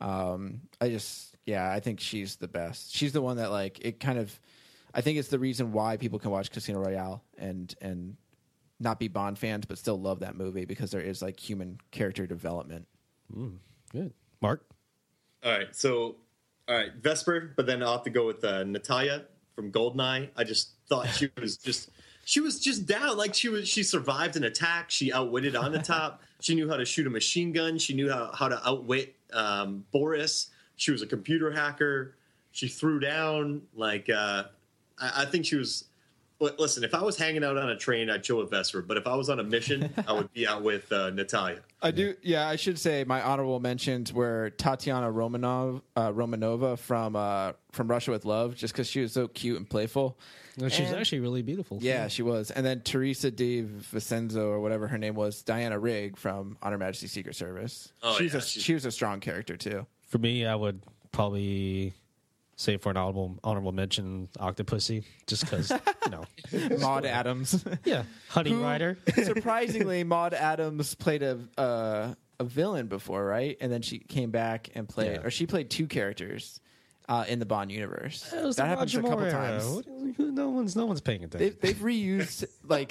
I think she's the best. She's the one that I think it's the reason why people can watch Casino Royale and not be Bond fans, but still love that movie because there is like human character development. Good, Mark. All right, Vesper, but then I'll have to go with Natalia from Goldeneye. I just thought she was just down. Like she survived an attack. She outwitted on the top. She knew how to shoot a machine gun. She knew how to outwit Boris. She was a computer hacker. She threw down. I think she was. Listen, if I was hanging out on a train, I'd chill with Vesper. But if I was on a mission, I would be out with Natalia. I do. Yeah, I should say my honorable mentions were Tatiana Romanova from Russia with Love, just because she was so cute and playful. No, she was And- actually really beautiful. Yeah, she was. And then Teresa de Vicenzo, or whatever her name was, Diana Rigg from On Her Majesty's Secret Service. Oh, yeah, she was a strong character too. For me, I would probably say for an honorable mention, Octopussy, just because Maud Adams. Yeah, Honey Who, Rider. Surprisingly, Maud Adams played a villain before, right? And then she came back and played, Yeah. or she played two characters in the Bond universe. It was That the happens a Roger couple Moore era. times. No one's paying attention. They've reused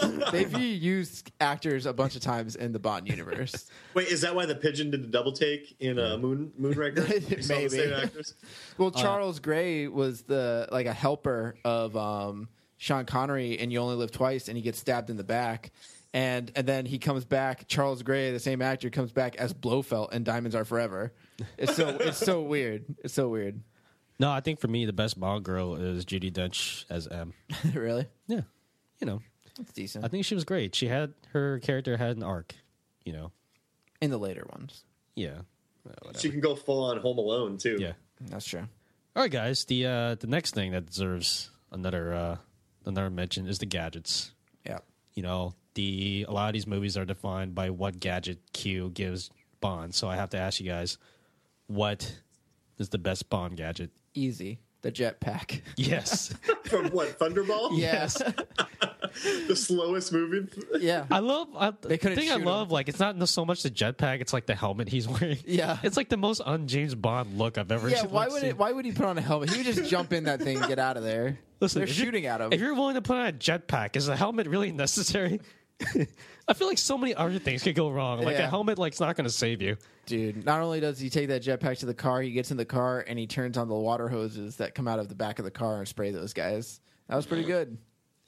actors a bunch of times in the Bond universe. Wait, is that why the pigeon did the double take in Moonraker? You saw the same Maybe. actors? Well, Charles Gray was a helper of Sean Connery, and You Only Live Twice, and he gets stabbed in the back, and then he comes back. Charles Gray, the same actor, comes back as Blofeld in Diamonds Are Forever. It's so weird. It's so weird. No, I think for me the best Bond girl is Judi Dench as M. Really, Yeah, it's decent. I think she was great. Her character had an arc. In the later ones, Yeah. Whatever. She can go full on Home Alone too. Yeah. that's true. All right, guys. The next thing that deserves another mention is the gadgets. Yeah. A lot of these movies are defined by what gadget Q gives Bond. So I have to ask you guys, what is the best Bond gadget? Easy. The jetpack. Yes. From what, Thunderball? Yes. The slowest moving. Yeah. I love. They The couldn't thing I shoot love, like, it's not so much the jetpack; it's like the helmet he's wearing. Yeah. it's like the most un-James Bond look I've ever. Yeah, seen. why would he put on a helmet? He would just jump in that thing and get out of there. Listen, They're if you're- shooting at him. If you're willing to put on a jetpack, is a helmet really necessary? I feel like so many other things could go wrong. Like a Yeah. helmet, it's not going to save you. Dude, not only does he take that jetpack to the car, he gets in the car and he turns on the water hoses that come out of the back of the car and spray those guys. That was pretty good.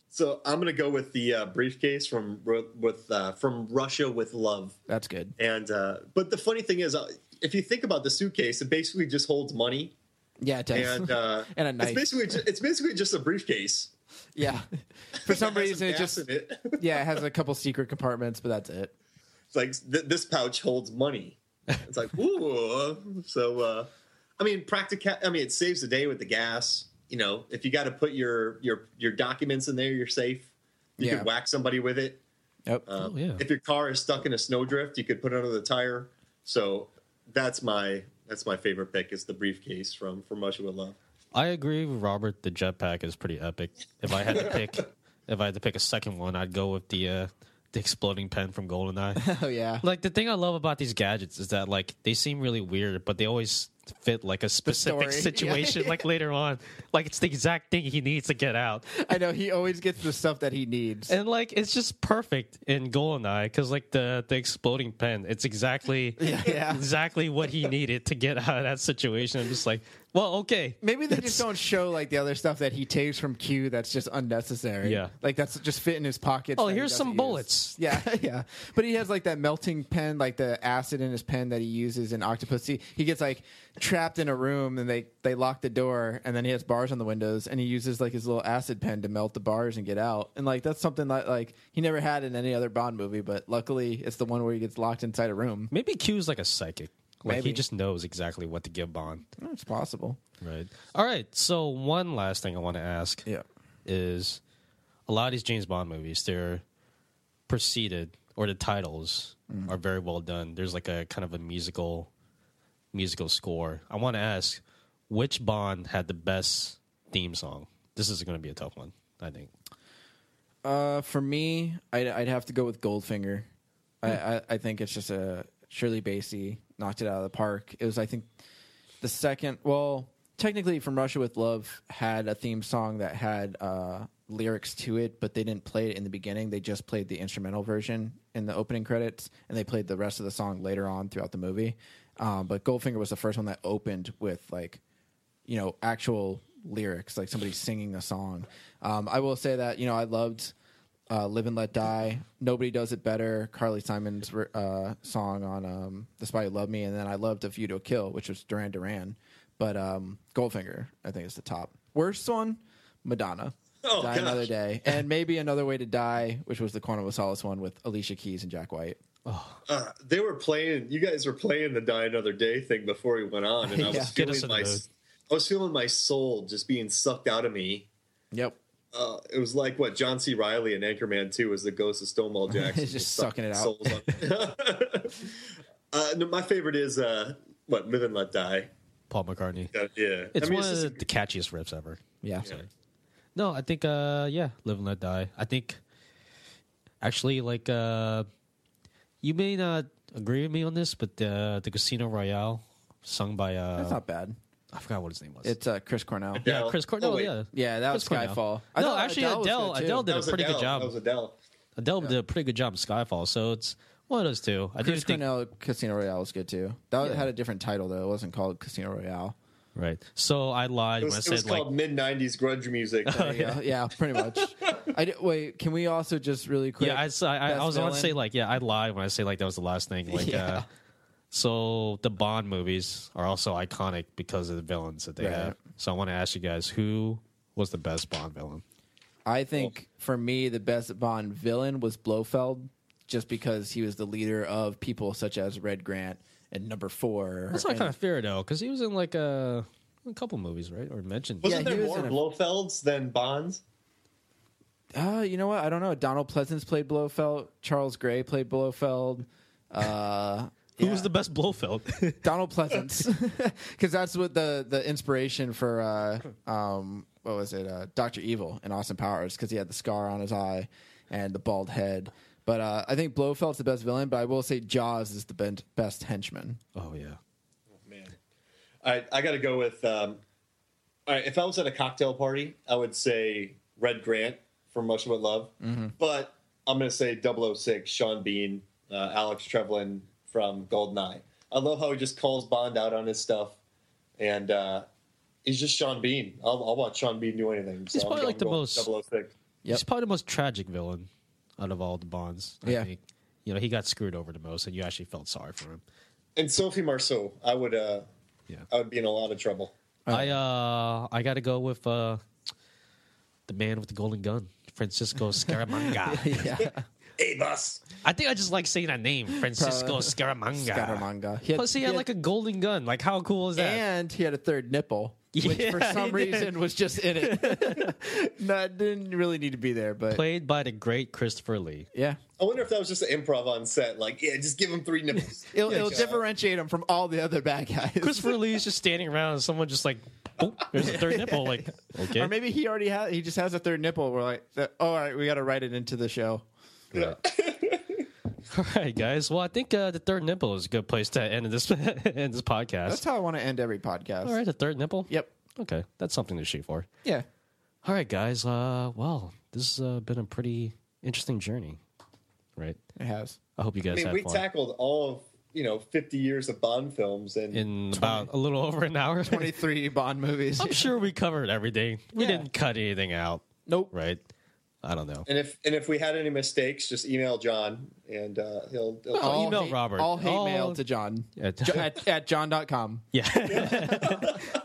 So I'm gonna go with the briefcase from Russia with Love. That's good. And but the funny thing is, if you think about the suitcase, it basically just holds money. Yeah, it does. And and a knife. It's basically just a briefcase. Yeah. For some It has reason, it gas just in it. yeah, it has a couple secret compartments, but that's it. It's like this pouch holds money. It's like ooh. So I mean, it saves the day with the gas. You know, if you got to put your documents in there, you're safe. You could whack somebody with it. Yep. yeah. If your car is stuck in a snowdrift, you could put it under the tire. So that's my favorite pick is the briefcase from Russia with Love. I agree with Robert. The jetpack is pretty epic. If I had to pick a second one, I'd go with the exploding pen from GoldenEye. Oh yeah. Like the thing I love about these gadgets is that like they seem really weird, but they always fit like a specific story. situation. Yeah. Like later on, like it's the exact thing he needs to get out, I know he always gets the stuff that he needs. and like it's just perfect in GoldenEye because like the exploding pen, it's exactly Yeah. exactly what he needed to get out of that situation. I'm just like, well, okay, Maybe they just don't show like the other stuff that he takes from Q that's just unnecessary. Yeah. Like that's just fit in his pockets. Oh, that he here's some doesn't use. bullets. Yeah, yeah. But he has like that melting pen, like the acid in his pen that he uses in Octopussy. He gets like trapped in a room and they lock the door and then he has bars on the windows and he uses like his little acid pen to melt the bars and get out. And like that's something that like he never had in any other Bond movie, but luckily it's the one where he gets locked inside a room. Maybe Q's like a psychic. Like Maybe. he just knows exactly what to give Bond. Oh, it's possible. Right. All right. So one last thing I want to ask Yeah. is a lot of these James Bond movies, they're preceded or the titles are very well done. There's like a kind of a musical score. I want to ask which Bond had the best theme song? This is going to be a tough one, I think. For me, I'd have to go with Goldfinger. I think it's just a Shirley Bassey knocked it out of the park. It was, I think, the second. Well, technically, From Russia with Love had a theme song that had lyrics to it, but they didn't play it in the beginning. They just played the instrumental version in the opening credits, and they played the rest of the song later on throughout the movie. But Goldfinger was the first one that opened with like, actual lyrics, like somebody singing a song. I will say that I loved Live and Let Die. Nobody Does It Better. Carly Simon's song on The Spy Who Loved Me, and then I loved A View to a Kill, which was Duran Duran. But Goldfinger, I think, is the top. Worst one, Madonna. Oh, Die gosh. Another Day, and maybe Another Way to Die, which was the Quantum of Solace one with Alicia Keys and Jack White. They were playing. You guys were playing the Die Another Day thing before we went on, and I Yeah. was Get us feeling in the mood. I was feeling my soul just being sucked out of me. Yep. It was like what John C. Reilly in Anchorman 2 was the ghost of Stonewall Jackson. He's just sucking it out. souls out. No, my favorite is Live and Let Die. Paul McCartney. Yeah, It's one just of the catchiest riffs ever. Yeah. No, I think Live and Let Die. I think actually like you may not agree with me on this, but the Casino Royale sung by That's not bad. I forgot what his name was. It's Chris Cornell. yeah, Adele. Chris Cornell. Oh, wait. Yeah, Yeah, that was Chris Cornell. Skyfall. No, thought actually, was Adele good, too. did That a was pretty Adele. good job. That was Adele. Adele did a pretty good job in Skyfall, so it's one of those two. I do Chris think Cornell Casino Royale was good too. That Yeah. had a different title though. It wasn't called Casino Royale. right. So I lied It when I was, said called mid '90s grunge music. Yeah, pretty much. Wait, can we also just really quick? yeah. I was about villain? to say like I lied when I say like that was the last thing. Like Yeah. so the Bond movies are also iconic because of the villains that they Right. have. So I want to ask you guys who was the best Bond villain? I think for me the best Bond villain was Blofeld, just because he was the leader of people such as Red Grant and Number 4. That's not kind of fair though, because he was in like a couple movies, right? Or mentioned. Wasn't Yeah, he there was more in a- Blofelds than Bonds? You know what? I don't know. Donald Pleasance played Blofeld. Charles Gray played Blofeld. Who was the best Blofeld? Donald Pleasance, because that's what the inspiration for what was it, Dr. Evil in Austin Powers, because he had the scar on his eye and the bald head. But I think Blofeld's the best villain, but I will say Jaws is the best henchman. Oh yeah. Man, I got to go with. All right, if I was at a cocktail party, I would say Red Grant from Russia with Love. But I'm going to say 006, Sean Bean, Alex Trevelyan from Goldeneye. I love how he just calls Bond out on his stuff, and he's just Sean Bean. I'll watch Sean Bean do anything. So He's probably I'm like the going most- 006. He's probably the most tragic villain out of all the Bonds. I think. You know, he got screwed over the most, and you actually felt sorry for him. And Sophie Marceau, I would be in a lot of trouble. I got to go with the man with the golden gun, Francisco Scaramanga. Hey, boss. I think I just like saying that name, Francisco Scaramanga. Scaramanga. Plus, he had like a golden gun. Like, how cool is that? And he had a third nipple, which for some reason was just in it. No, didn't really need to be there, but Played by the great Christopher Lee. yeah. I wonder if that was just an improv on set. Like, yeah, just give him 3 nipples. It'll differentiate him from all the other bad guys. Christopher Lee's just standing around, and someone just like, oh, there's a third nipple. Like, okay. Or maybe he already has. He just has a third nipple. We're like, all right, we got to write it into the show. Right. All right, guys. Well, I think the third nipple is a good place to end this podcast. That's how I want to end every podcast. All right, the third nipple? Yep. Okay, that's something to shoot for. Yeah. All right, guys. Well, this has been a pretty interesting journey, right? It has. I hope you guys had we fun. tackled all of 50 years of Bond films In about a little over an hour. 23 Bond movies. I'm sure we covered everything. We Yeah. didn't cut anything out, Nope. right? I don't know. And if we had any mistakes, just email John and he'll Oh, email Robert. All hate mail to John. At john.com. Yeah.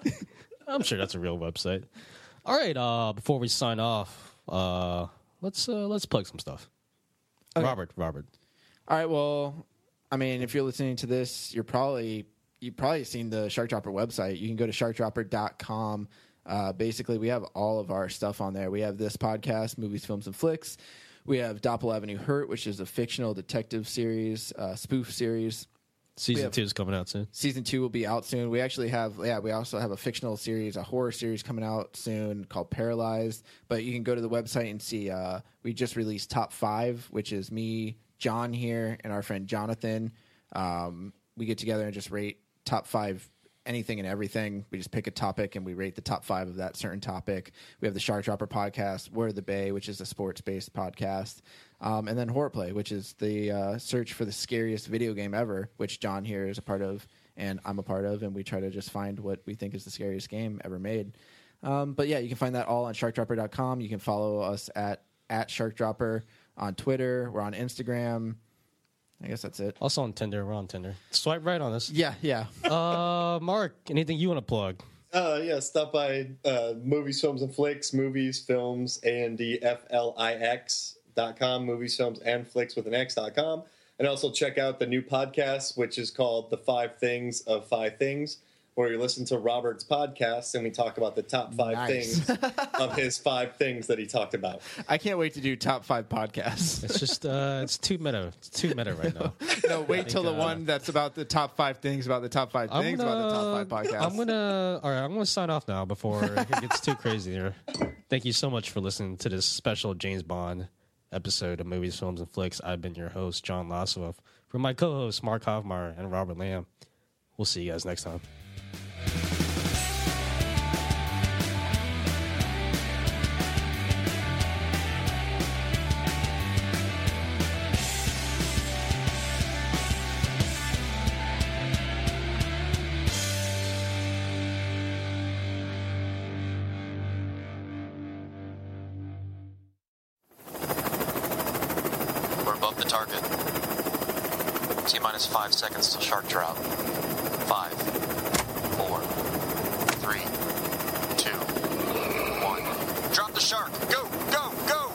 I'm sure that's a real website. All right, before we sign off, let's plug some stuff. Okay. Robert. All right, well, I mean, if you're listening to this, you've probably seen the Shark Dropper website. You can go to sharkdropper.com. Basically, we have all of our stuff on there. We have this podcast, Movies, Films, and Flicks. We have Doppel Avenue Hurt, which is a fictional detective series, spoof series. Season 2 is coming out soon. Season 2 will be out soon. We actually have, we also have a fictional series, a horror series coming out soon called Paralyzed. But you can go to the website and see, we just released Top 5, which is me, John here, and our friend Jonathan. We get together and just rate top 5 anything and everything. We just pick a topic and we rate the top 5 of that certain topic. We have the Shark Dropper podcast, Word of the Bay, which is a sports-based podcast. And then Horror Play, which is the search for the scariest video game ever, which John here is a part of and I'm a part of, and we try to just find what we think is the scariest game ever made. But yeah, you can find that all on sharkdropper.com. You can follow us at SharkDropper on Twitter. We're on Instagram. I guess that's it. Also on Tinder. We're on Tinder. Swipe right on us. Yeah. Mark, anything you want to plug? Yeah, stop by Movies, Films, and Flicks, Movies, Films, ANDFLIX.com, Movies, Films, and Flicks with an X.com. And also check out the new podcast, which is called The 5 Things of 5 Things, where you listen to Robert's podcast and we talk about the top 5 things of his 5 things that he talked about. I can't wait to do top 5 podcasts. It's just, it's too meta. It's too meta right now. No, wait till the one that's about the top 5 things about the top 5 things about the top 5 podcasts. I'm gonna sign off now before it gets too crazy here. Thank you so much for listening to this special James Bond episode of Movies, Films, and Flicks. I've been your host, John Lassoff. For my co-hosts, Mark Hofmeyer and Robert Lamb. We'll see you guys next time. We're above the target. T-minus 5 seconds till shark drop. 5, 4, 3, 2, 1. Drop the shark! Go! Go! Go!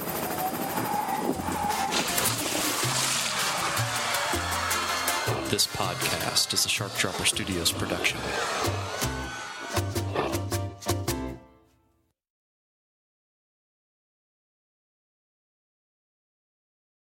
This podcast is a Shark Dropper Studios production.